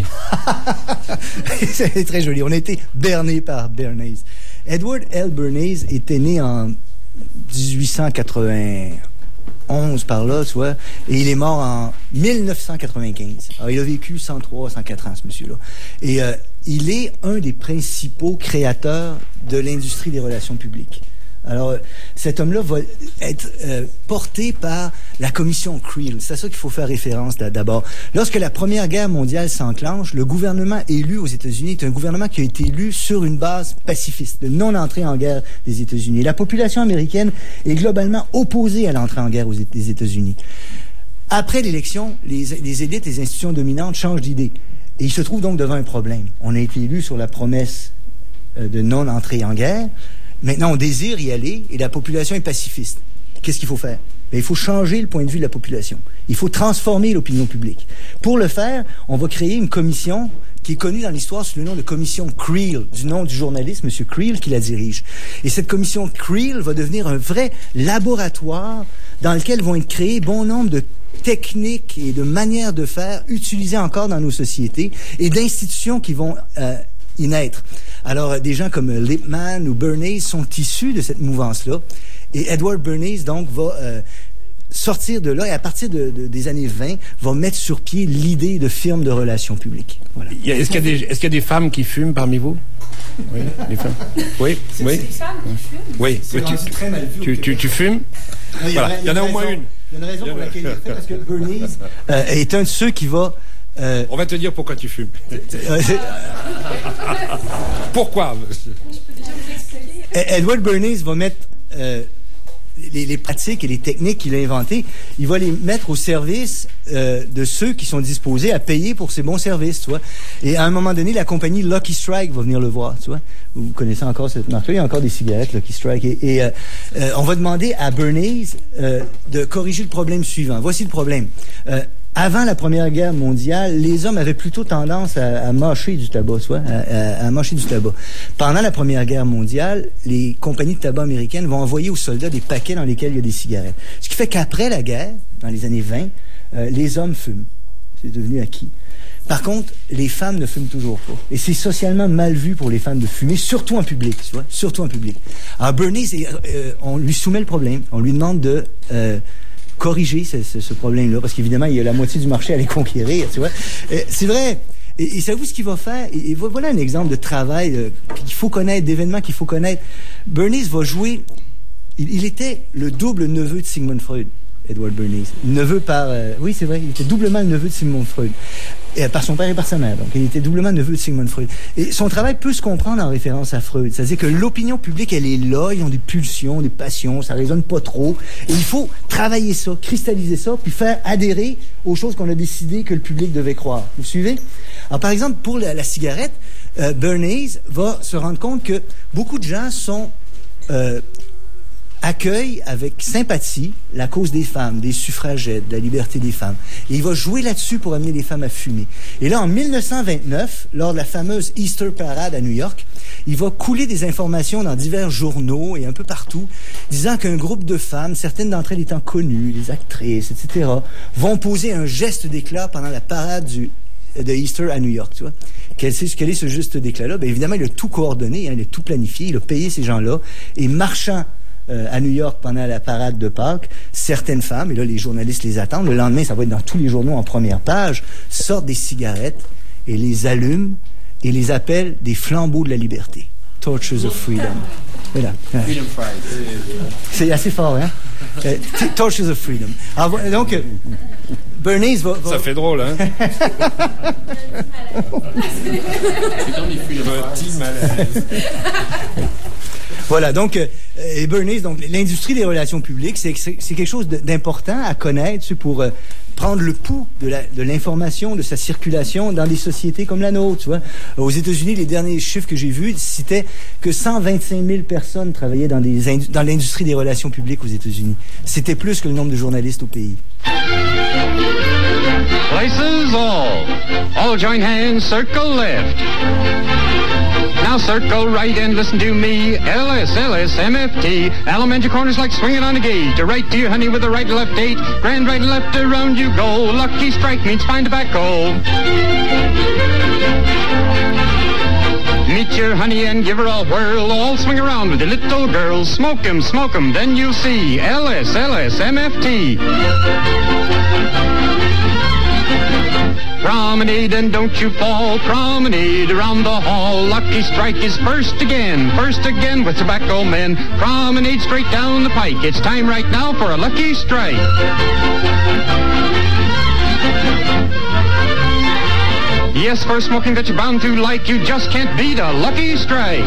C'est très joli. On a été bernés par Bernays. Edward L. Bernays était né en dix-huit cent quatre-vingt-onze par là, tu vois, et il est mort en mille neuf cent quatre-vingt-quinze. Alors, il a vécu cent trois, cent quatre ans, ce monsieur-là. Et euh, il est un des principaux créateurs de l'industrie des relations publiques. Alors, cet homme-là va être euh, porté par la commission Creel. C'est à ça qu'il faut faire référence d'abord. Lorsque la Première Guerre mondiale s'enclenche, le gouvernement élu aux États-Unis est un gouvernement qui a été élu sur une base pacifiste, de non-entrée en guerre des États-Unis. La population américaine est globalement opposée à l'entrée en guerre des États-Unis. Après l'élection, les, les élites, les institutions dominantes changent d'idée. Et ils se trouvent donc devant un problème. On a été élu sur la promesse euh, de non-entrée en guerre. Maintenant, on désire y aller et la population est pacifiste. Qu'est-ce qu'il faut faire? Bien, il faut changer le point de vue de la population. Il faut transformer l'opinion publique. Pour le faire, on va créer une commission qui est connue dans l'histoire sous le nom de commission Creel, du nom du journaliste, M. Creel, qui la dirige. Et cette commission Creel va devenir un vrai laboratoire dans lequel vont être créés bon nombre de techniques et de manières de faire utilisées encore dans nos sociétés et d'institutions qui vont euh, y naître. Alors, des gens comme Lippmann ou Bernays sont issus de cette mouvance-là. Et Edward Bernays, donc, va euh, sortir de là et à partir de, de, des années vingt, va mettre sur pied l'idée de firme de relations publiques. Voilà. Est-ce qu'il y a des, est-ce qu'il y a des femmes qui fument parmi vous? Oui, des femmes. Oui, c'est oui. C'est des femmes qui fument? Oui. C'est tu, très mal vu. Tu, tu, tu fumes? Oui, voilà. Il y en a, a au moins une. Il y a une raison pour laquelle il est fait, parce que Bernays euh, est un de ceux qui va... Euh, On va te dire pourquoi tu fumes. Euh, pourquoi? Edward Bernays va mettre euh, les, les pratiques et les techniques qu'il a inventées, il va les mettre au service euh, de ceux qui sont disposés à payer pour ces bons services, tu vois. Et à un moment donné, la compagnie Lucky Strike va venir le voir, tu vois. Vous connaissez encore cette marque-là, il y a encore des cigarettes Lucky Strike. Et, et euh, euh, on va demander à Bernays euh, de corriger le problème suivant. Voici le problème. Euh, Avant la Première Guerre mondiale, les hommes avaient plutôt tendance à, à mâcher du tabac, soit, à, à, à mâcher du tabac. Pendant la Première Guerre mondiale, les compagnies de tabac américaines vont envoyer aux soldats des paquets dans lesquels il y a des cigarettes. Ce qui fait qu'après la guerre, dans les années vingt, euh, les hommes fument. C'est devenu acquis. Par contre, les femmes ne fument toujours pas. Et c'est socialement mal vu pour les femmes de fumer, surtout en public, tu vois, surtout en public. Alors Bernays, euh, on lui soumet le problème. On lui demande de... Euh, corriger ce, ce, ce problème-là, parce qu'évidemment, il y a la moitié du marché à les conquérir, tu vois. Euh, c'est vrai. Et, et savez-vous ce qu'il va faire? Et, et voilà un exemple de travail euh, qu'il faut connaître, d'événements qu'il faut connaître. Bernays va jouer... Il, il était le double neveu de Sigmund Freud, Edward Bernays. Neveu par... Euh, oui, c'est vrai, il était doublement le neveu de Sigmund Freud. Et, par son père et par sa mère. Donc, il était doublement neveu de Sigmund Freud. Et son travail peut se comprendre en référence à Freud. C'est-à-dire que l'opinion publique, elle est là, ils ont des pulsions, des passions, ça résonne pas trop. Et il faut travailler ça, cristalliser ça, puis faire adhérer aux choses qu'on a décidé que le public devait croire. Vous suivez? Alors, par exemple, pour la, la cigarette, euh, Bernays va se rendre compte que beaucoup de gens sont... Euh, accueille avec sympathie la cause des femmes, des suffragettes, de la liberté des femmes. Et il va jouer là-dessus pour amener les femmes à fumer. Et là, en mille neuf cent vingt-neuf, lors de la fameuse Easter Parade à New York, il va couler des informations dans divers journaux et un peu partout, disant qu'un groupe de femmes, certaines d'entre elles étant connues, des actrices, et cetera, vont poser un geste d'éclat pendant la parade du, de Easter à New York, tu vois. Quel, quel est ce geste d'éclat-là? Bien, évidemment, il a tout coordonné, hein, il a tout planifié, il a payé ces gens-là, et marchant Euh, à New York pendant la parade de Pâques, certaines femmes, et là les journalistes les attendent, le lendemain ça va être dans tous les journaux en première page, sortent des cigarettes et les allument et les appellent des flambeaux de la liberté. Torches of Freedom. Voilà. Freedom Friday. C'est assez fort, hein? euh, Torches of Freedom. Alors, donc, euh, Bernays va, va... Ça fait drôle, hein? Petit malaise. Voilà, donc, euh, et Bernays, donc, l'industrie des relations publiques, c'est, c'est, c'est quelque chose de, d'important à connaître pour euh, prendre le pouls de, la, de l'information, de sa circulation dans des sociétés comme la nôtre, tu vois. Aux États-Unis, les derniers chiffres que j'ai vus citaient que cent vingt-cinq mille personnes travaillaient dans, des indu- dans l'industrie des relations publiques aux États-Unis. C'était plus que le nombre de journalistes au pays. Places all. All join hands, circle left. Now circle right and listen to me. L S, L S, M F T. Elementary corners like swinging on a gate. To right to your honey with a right to left eight. Grand right and left around you go. Lucky strike means fine tobacco. Meet your honey and give her a whirl. All swing around with the little girls. Smoke 'em, smoke 'em, then you'll see. L S, L S, M F T. Promenade and don't you fall. Promenade around the hall. Lucky strike is first again. First again with tobacco men. Promenade straight down the pike. It's time right now for a lucky strike. Yes, for smoking that you're bound to like. You just can't beat a lucky strike.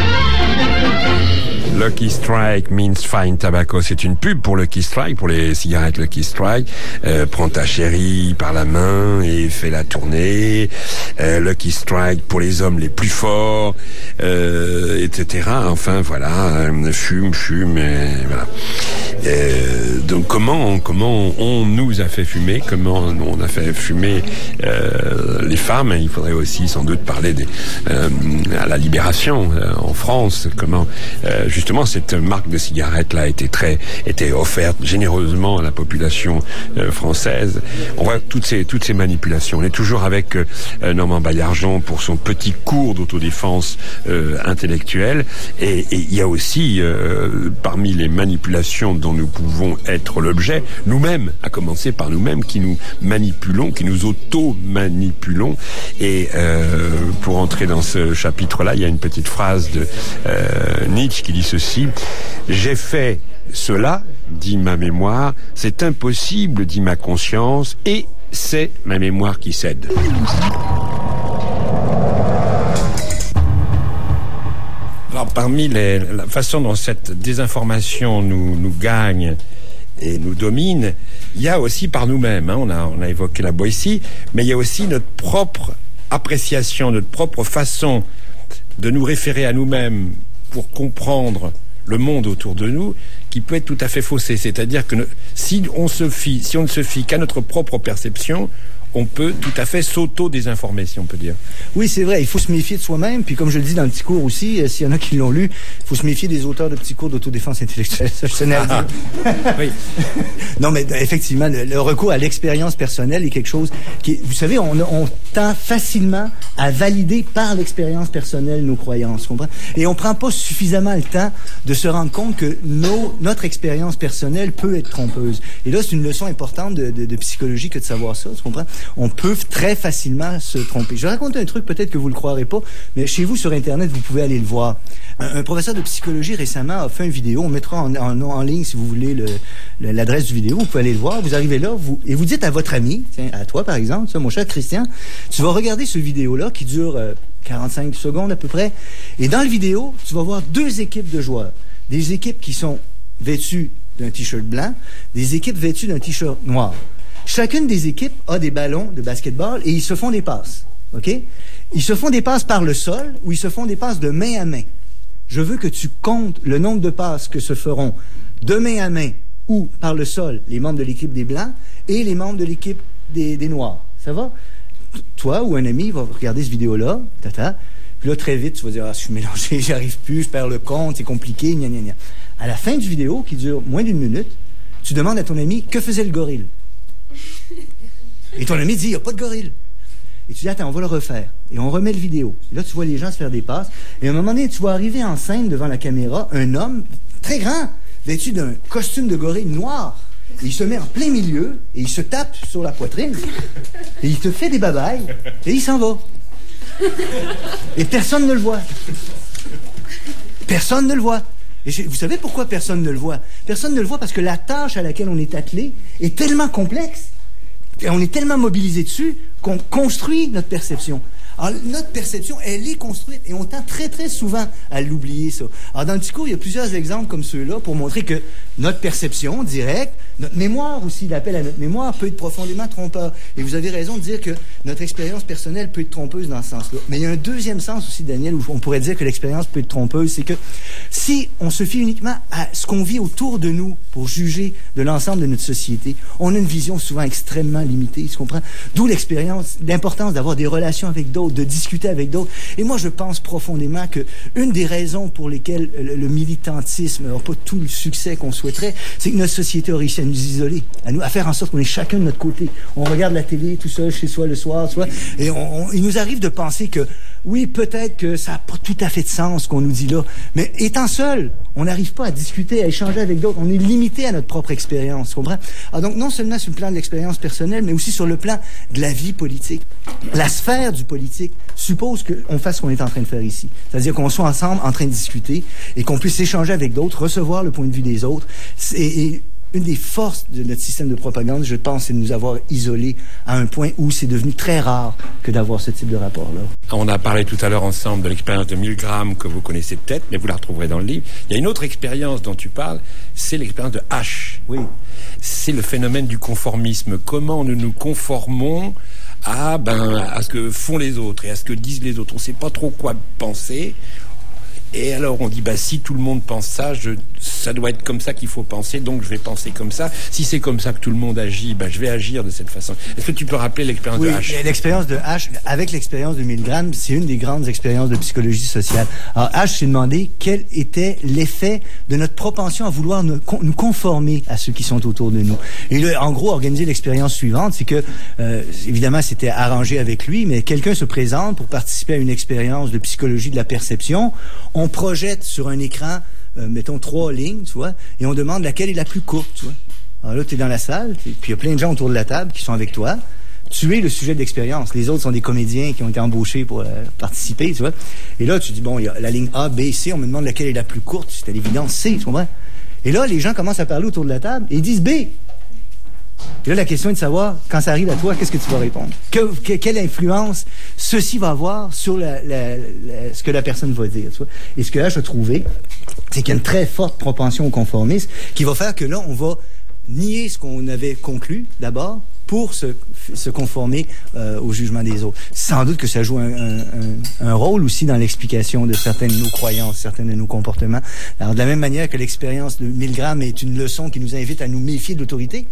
Lucky Strike means fine tobacco. C'est une pub pour Lucky Strike, pour les cigarettes Lucky Strike. Euh, prends ta chérie par la main et fais la tournée. Euh, Lucky Strike pour les hommes les plus forts, euh, et cetera. Enfin voilà, euh, fume, fume, et voilà. Euh, donc comment, comment on nous a fait fumer, comment on a fait fumer euh, les femmes. Il faudrait aussi sans doute parler des, euh, à la Libération euh, en France. Comment euh, justement cette marque de cigarette là était très était offerte généreusement à la population euh, française. On voit toutes ces toutes ces manipulations. On est toujours avec euh, Normand Baillargeon pour son petit cours d'autodéfense euh, intellectuelle, et il y a aussi euh, parmi les manipulations dont nous pouvons être l'objet, nous-mêmes, à commencer par nous-mêmes, qui nous manipulons, qui nous auto-manipulons. Et euh, pour entrer dans ce chapitre-là, il y a une petite phrase de euh, Nietzsche qui dit ceci: j'ai fait cela, dit ma mémoire, c'est impossible, dit ma conscience, et c'est ma mémoire qui cède. Alors, parmi les, la façon dont cette désinformation nous, nous gagne et nous domine, il y a aussi par nous-mêmes, hein, on a, on a évoqué la Boétie, mais il y a aussi notre propre appréciation, notre propre façon de nous référer à nous-mêmes pour comprendre le monde autour de nous, qui peut être tout à fait faussé. C'est-à-dire que ne, si on se fie, si on ne se fie qu'à notre propre perception, on peut tout à fait s'auto-désinformer, si on peut dire. Oui, c'est vrai. Il faut se méfier de soi-même. Puis comme je le dis dans le petit cours aussi, euh, s'il y en a qui l'ont lu, il faut se méfier des auteurs de petits cours d'autodéfense intellectuelle. Ça, je tenais à dire. Oui. Non, mais effectivement, le, le recours à l'expérience personnelle est quelque chose qui, vous savez, on, on tend facilement à valider par l'expérience personnelle nos croyances, comprends? Et on prend pas suffisamment le temps de se rendre compte que nos, notre expérience personnelle peut être trompeuse. Et là, c'est une leçon importante de, de, de psychologie que de savoir ça, tu comprends? On peut très facilement se tromper. Je vais raconter un truc, peut-être que vous le croirez pas, mais chez vous, sur Internet, vous pouvez aller le voir. Un, un professeur de psychologie récemment a fait une vidéo, on mettra en, en, en ligne, si vous voulez, le, le, l'adresse du vidéo, vous pouvez aller le voir, vous arrivez là, vous, et vous dites à votre ami, tiens, à toi par exemple, ça, mon cher Christian, tu vas regarder ce vidéo-là qui dure euh, quarante-cinq secondes à peu près, et dans le vidéo, tu vas voir deux équipes de joueurs. Des équipes qui sont vêtues d'un t-shirt blanc, des équipes vêtues d'un t-shirt noir. Chacune des équipes a des ballons de basketball et ils se font des passes. OK? Ils se font des passes par le sol ou ils se font des passes de main à main. Je veux que tu comptes le nombre de passes que se feront de main à main ou par le sol les membres de l'équipe des Blancs et les membres de l'équipe des, des Noirs. Ça va? Toi ou un ami va regarder cette vidéo-là, tata, puis là, très vite, tu vas dire, ah, je suis mélangé, j'y arrive plus, je perds le compte, c'est compliqué, gna gna gna. À la fin du vidéo, qui dure moins d'une minute, tu demandes à ton ami, que faisait le gorille? Et ton ami dit, il n'y a pas de gorille. Et tu dis, attends, on va le refaire. Et on remet le vidéo. Et là, tu vois les gens se faire des passes. Et à un moment donné, tu vois arriver en scène devant la caméra un homme très grand, vêtu d'un costume de gorille noir. Et il se met en plein milieu et il se tape sur la poitrine. Et il te fait des babayes et il s'en va. Et personne ne le voit. Personne ne le voit. Et je, vous savez pourquoi personne ne le voit? Personne ne le voit parce que la tâche à laquelle on est attelé est tellement complexe, et on est tellement mobilisé dessus qu'on construit notre perception. Alors, notre perception, elle est construite et on tend très, très souvent à l'oublier, ça. Alors, dans le discours, il y a plusieurs exemples comme ceux-là pour montrer que notre perception directe, notre mémoire aussi, l'appel à notre mémoire, peut être profondément trompeur. Et vous avez raison de dire que notre expérience personnelle peut être trompeuse dans ce sens-là. Mais il y a un deuxième sens aussi, Daniel, où on pourrait dire que l'expérience peut être trompeuse, c'est que si on se fie uniquement à ce qu'on vit autour de nous pour juger de l'ensemble de notre société, on a une vision souvent extrêmement limitée, tu comprends? D'où l'expérience, l'importance d'avoir des relations avec d'autres, de discuter avec d'autres. Et moi, je pense profondément que une des raisons pour lesquelles le, le militantisme n'a pas tout le succès qu'on souhaiterait, c'est que notre société a réussi à nous isoler, à, nous, à faire en sorte qu'on est chacun de notre côté. On regarde la télé tout seul chez soi le soir, tu vois, et on, on, il nous arrive de penser que oui, peut-être que ça n'a pas tout à fait de sens ce qu'on nous dit là, mais étant seul, on n'arrive pas à discuter, à échanger avec d'autres. On est limité à notre propre expérience, tu comprends? Alors donc, non seulement sur le plan de l'expérience personnelle, mais aussi sur le plan de la vie politique. La sphère du politique suppose qu'on fasse ce qu'on est en train de faire ici. C'est-à-dire qu'on soit ensemble en train de discuter et qu'on puisse échanger avec d'autres, recevoir le point de vue des autres. Et, et une des forces de notre système de propagande, je pense, c'est de nous avoir isolés à un point où c'est devenu très rare que d'avoir ce type de rapport-là. On a parlé tout à l'heure ensemble de l'expérience de Milgram que vous connaissez peut-être, mais vous la retrouverez dans le livre. Il y a une autre expérience dont tu parles, c'est l'expérience de H. Oui. C'est le phénomène du conformisme. Comment nous nous conformons à, ben, à ce que font les autres et à ce que disent les autres. On ne sait pas trop quoi penser. Et alors on dit, bah si tout le monde pense ça, je, ça doit être comme ça qu'il faut penser, donc je vais penser comme ça. Si c'est comme ça que tout le monde agit, bah je vais agir de cette façon. Est-ce que tu peux rappeler l'expérience oui, de H? L'expérience de H, avec l'expérience de Milgram, c'est une des grandes expériences de psychologie sociale. Alors H s'est demandé quel était l'effet de notre propension à vouloir nous, nous conformer à ceux qui sont autour de nous. Et là, en gros, organiser l'expérience suivante, c'est que, euh, évidemment, c'était arrangé avec lui, mais quelqu'un se présente pour participer à une expérience de psychologie de la perception. On projette sur un écran, euh, mettons, trois lignes, tu vois, et on demande laquelle est la plus courte, tu vois. Alors là, tu es dans la salle, puis il y a plein de gens autour de la table qui sont avec toi. Tu es le sujet de l'expérience. Les autres sont des comédiens qui ont été embauchés pour euh, participer, tu vois. Et là, tu dis, bon, il y a la ligne A, B, C, on me demande laquelle est la plus courte. C'est à l'évidence C, tu comprends? Et là, les gens commencent à parler autour de la table et ils disent B. Et là, la question est de savoir, quand ça arrive à toi, qu'est-ce que tu vas répondre? Que, que, quelle influence ceci va avoir sur la, la, la, ce que la personne va dire, tu vois? Et ce que là, je trouvé, c'est qu'il y a une très forte propension au conformisme qui va faire que là, on va nier ce qu'on avait conclu, d'abord, pour se, se conformer euh, au jugement des autres. Sans doute que ça joue un, un, un rôle aussi dans l'explication de certaines de nos croyances, certains de nos comportements. Alors, de la même manière que l'expérience de Milgram est une leçon qui nous invite à nous méfier de l'autorité,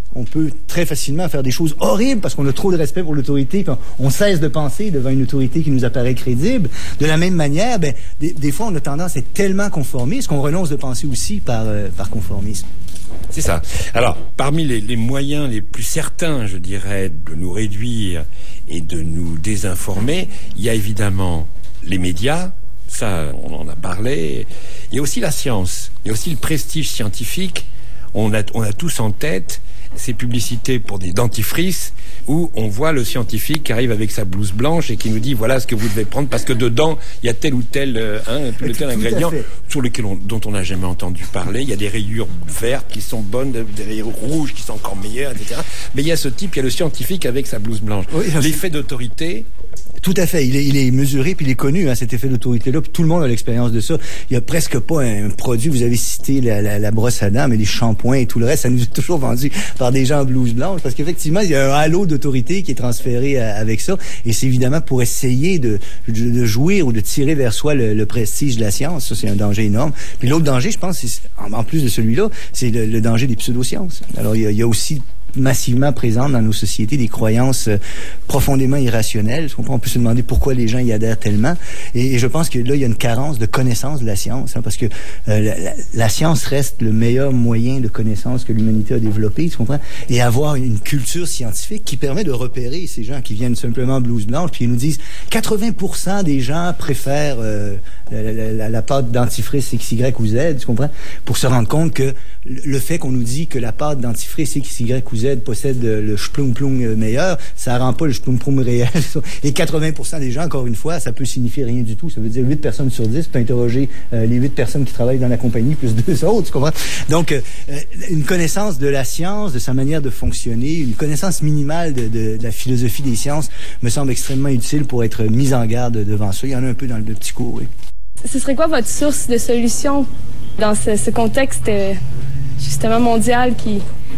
On peut très facilement faire des choses horribles parce qu'on a trop de respect pour l'autorité, puis on, on cesse de penser devant une autorité qui nous apparaît crédible. De la même manière, ben, des, des fois, on a tendance à être tellement conformiste qu'on renonce de penser aussi par, euh, par conformisme. C'est ça. Alors, parmi les, les moyens les plus certains, je dirais, de nous réduire et de nous désinformer, il y a évidemment les médias, ça, on en a parlé. Il y a aussi la science, il y a aussi le prestige scientifique. On a, on a tous en tête ces publicités pour des dentifrices où on voit le scientifique qui arrive avec sa blouse blanche et qui nous dit voilà ce que vous devez prendre parce que dedans il y a tel ou tel, euh, hein, tel ou tel ingrédient sur lequel on, dont on n'a jamais entendu parler. Il y a des rayures vertes qui sont bonnes, des rayures rouges qui sont encore meilleures, et cetera. Mais il y a ce type, il y a le scientifique avec sa blouse blanche. Oui, l'effet d'autorité. Tout à fait. Il est, il est mesuré puis il est connu, hein, cet effet d'autorité-là. Puis tout le monde a l'expérience de ça. Il y a presque pas un produit. Vous avez cité la, la, la brosse à dents, mais les shampoings et tout le reste, ça nous est toujours vendu par des gens en blouse blanche parce qu'effectivement, il y a un halo d'autorité qui est transféré à, avec ça. Et c'est évidemment pour essayer de, de, de jouir ou de tirer vers soi le, le prestige de la science. Ça, c'est un danger énorme. Puis l'autre danger, je pense, c'est, en, en plus de celui-là, c'est le, le danger des pseudosciences. Alors, il y a, il y a aussi massivement présentes dans nos sociétés des croyances euh, profondément irrationnelles. On peut se demander pourquoi les gens y adhèrent tellement. Et, et je pense que là, il y a une carence de connaissance de la science, hein, parce que euh, la, la, la science reste le meilleur moyen de connaissance que l'humanité a développé, tu comprends? Et avoir une culture scientifique qui permet de repérer ces gens qui viennent simplement en blouse blanche, puis ils nous disent quatre-vingts pour cent des gens préfèrent euh, la, la, la, la pâte dentifrice X, Y ou Z, tu comprends? Pour se rendre compte que le fait qu'on nous dit que la pâte dentifrice X, Y ou Z possède le schtloum-ploum meilleur, ça rend pas le schtloum-ploum réel. Et quatre-vingts pour cent des gens, encore une fois, ça peut signifier rien du tout. Ça veut dire huit personnes sur dix, peut interroger euh, les huit personnes qui travaillent dans la compagnie plus deux autres, tu comprends? Donc, euh, une connaissance de la science, de sa manière de fonctionner, une connaissance minimale de, de, de la philosophie des sciences me semble extrêmement utile pour être mise en garde devant ça. Il y en a un peu dans le petit cours, oui. Ce serait quoi votre source de solution dans ce, ce contexte euh, justement mondial qui...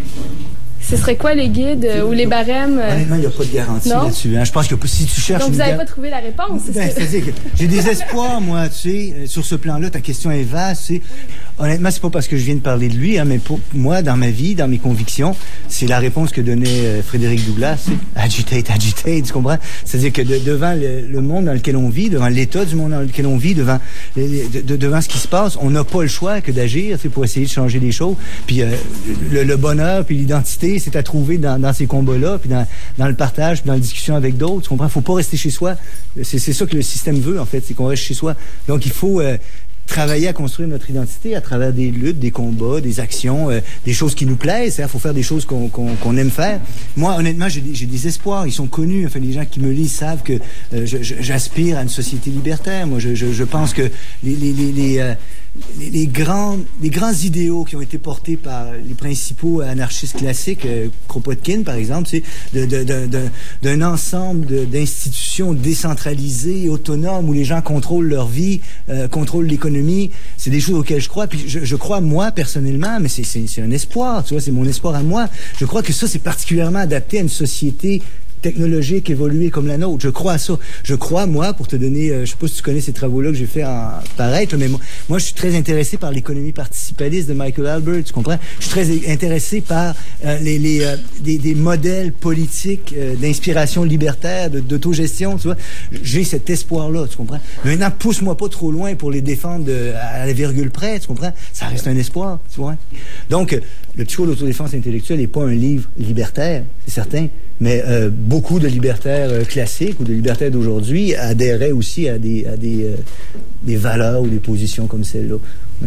Ce serait quoi les guides euh, ou les barèmes? Euh... Honnêtement, il n'y a pas de garantie non? là-dessus. Hein. Je pense que si tu cherches... Donc, vous n'avez gar... pas trouvé la réponse? Ben, que... c'est-à-dire que j'ai des espoirs, moi, tu sais, sur ce plan-là. Ta question est vaste, tu sais. Honnêtement, c'est pas parce que je viens de parler de lui, hein, mais pour moi, dans ma vie, dans mes convictions, c'est la réponse que donnait euh, Frédéric Douglass. C'est agitate, agitate, tu comprends? C'est-à-dire que de, devant le, le monde dans lequel on vit, devant l'état du monde dans lequel on vit, devant, de, de, devant ce qui se passe, on n'a pas le choix que d'agir, c'est pour essayer de changer les choses. Puis euh, le, le bonheur, puis l'identité, c'est à trouver dans, dans ces combats-là, puis dans, dans le partage, puis dans la discussion avec d'autres. Tu comprends? Faut pas rester chez soi. C'est, c'est ça que le système veut, en fait, c'est qu'on reste chez soi. Donc, il faut euh, travailler à construire notre identité à travers des luttes, des combats, des actions, euh, des choses qui nous plaisent. Il faut faire des choses qu'on, qu'on, qu'on aime faire. Moi, honnêtement, j'ai, j'ai des espoirs. Ils sont connus. Enfin, les gens qui me lisent savent que euh, je, je, j'aspire à une société libertaire. Moi, je, je, je pense que les, les, les, les euh, Les, les grands, les grands idéaux qui ont été portés par les principaux anarchistes classiques, euh, Kropotkin par exemple, c'est de, de, de, de, d'un ensemble de, d'institutions décentralisées, autonomes, où les gens contrôlent leur vie, euh, contrôlent l'économie. C'est des choses auxquelles je crois. Puis je, je crois moi personnellement, mais c'est, c'est, c'est un espoir, tu vois, c'est mon espoir à moi. Je crois que ça c'est particulièrement adapté à une société technologique évoluée comme la nôtre. Je crois à ça. Je crois, moi, pour te donner, euh, je sais pas si tu connais ces travaux-là que j'ai fait en paraître, mais moi, moi, je suis très intéressé par l'économie participative de Michael Albert, tu comprends? Je suis très intéressé par euh, les, les euh, des, des modèles politiques euh, d'inspiration libertaire, de, d'autogestion, tu vois? J'ai cet espoir-là, tu comprends? Mais maintenant, pousse-moi pas trop loin pour les défendre de, à la virgule près, tu comprends? Ça reste un espoir, tu vois? Donc, euh, le petit cours d'autodéfense intellectuelle n'est pas un livre libertaire, c'est certain, mais euh, beaucoup de libertaires euh, classiques ou de libertaires d'aujourd'hui adhéraient aussi à des, à des, euh, des valeurs ou des positions comme celle-là. Ouais.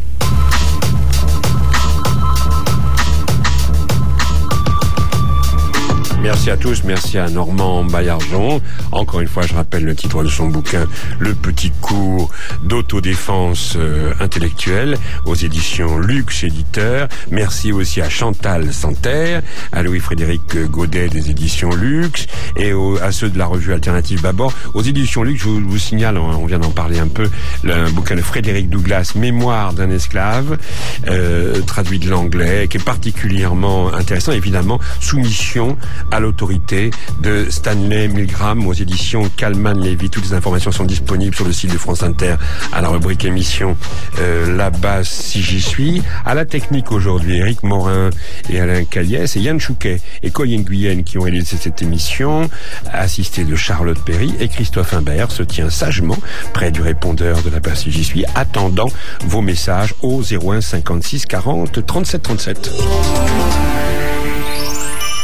Merci à tous, merci à Normand Baillargeon. Encore une fois, je rappelle le titre de son bouquin, Le petit cours d'autodéfense euh, intellectuelle, aux éditions Luxe Éditeur. Merci aussi à Chantal Santerre, à Louis-Frédéric Godet des éditions Luxe, et au, à ceux de la revue Alternative Babord. Aux éditions Luxe, je vous, vous signale, on vient d'en parler un peu, le bouquin de Frédéric Douglass, Mémoire d'un esclave, euh, traduit de l'anglais, qui est particulièrement intéressant, évidemment, Soumission à l'autorité de Stanley Milgram aux éditions Kalman Levy. Toutes les informations sont disponibles sur le site de France Inter à la rubrique émission euh, La Basse si j'y suis. À la technique aujourd'hui, Éric Morin et Alain Caliès et Yann Chouquet et Colin Guyenne qui ont réalisé cette émission, assisté de Charlotte Perry, et Christophe Imbert se tient sagement près du répondeur de La Basse si j'y suis, attendant vos messages au zéro un cinquante-six quarante trente-sept trente-sept.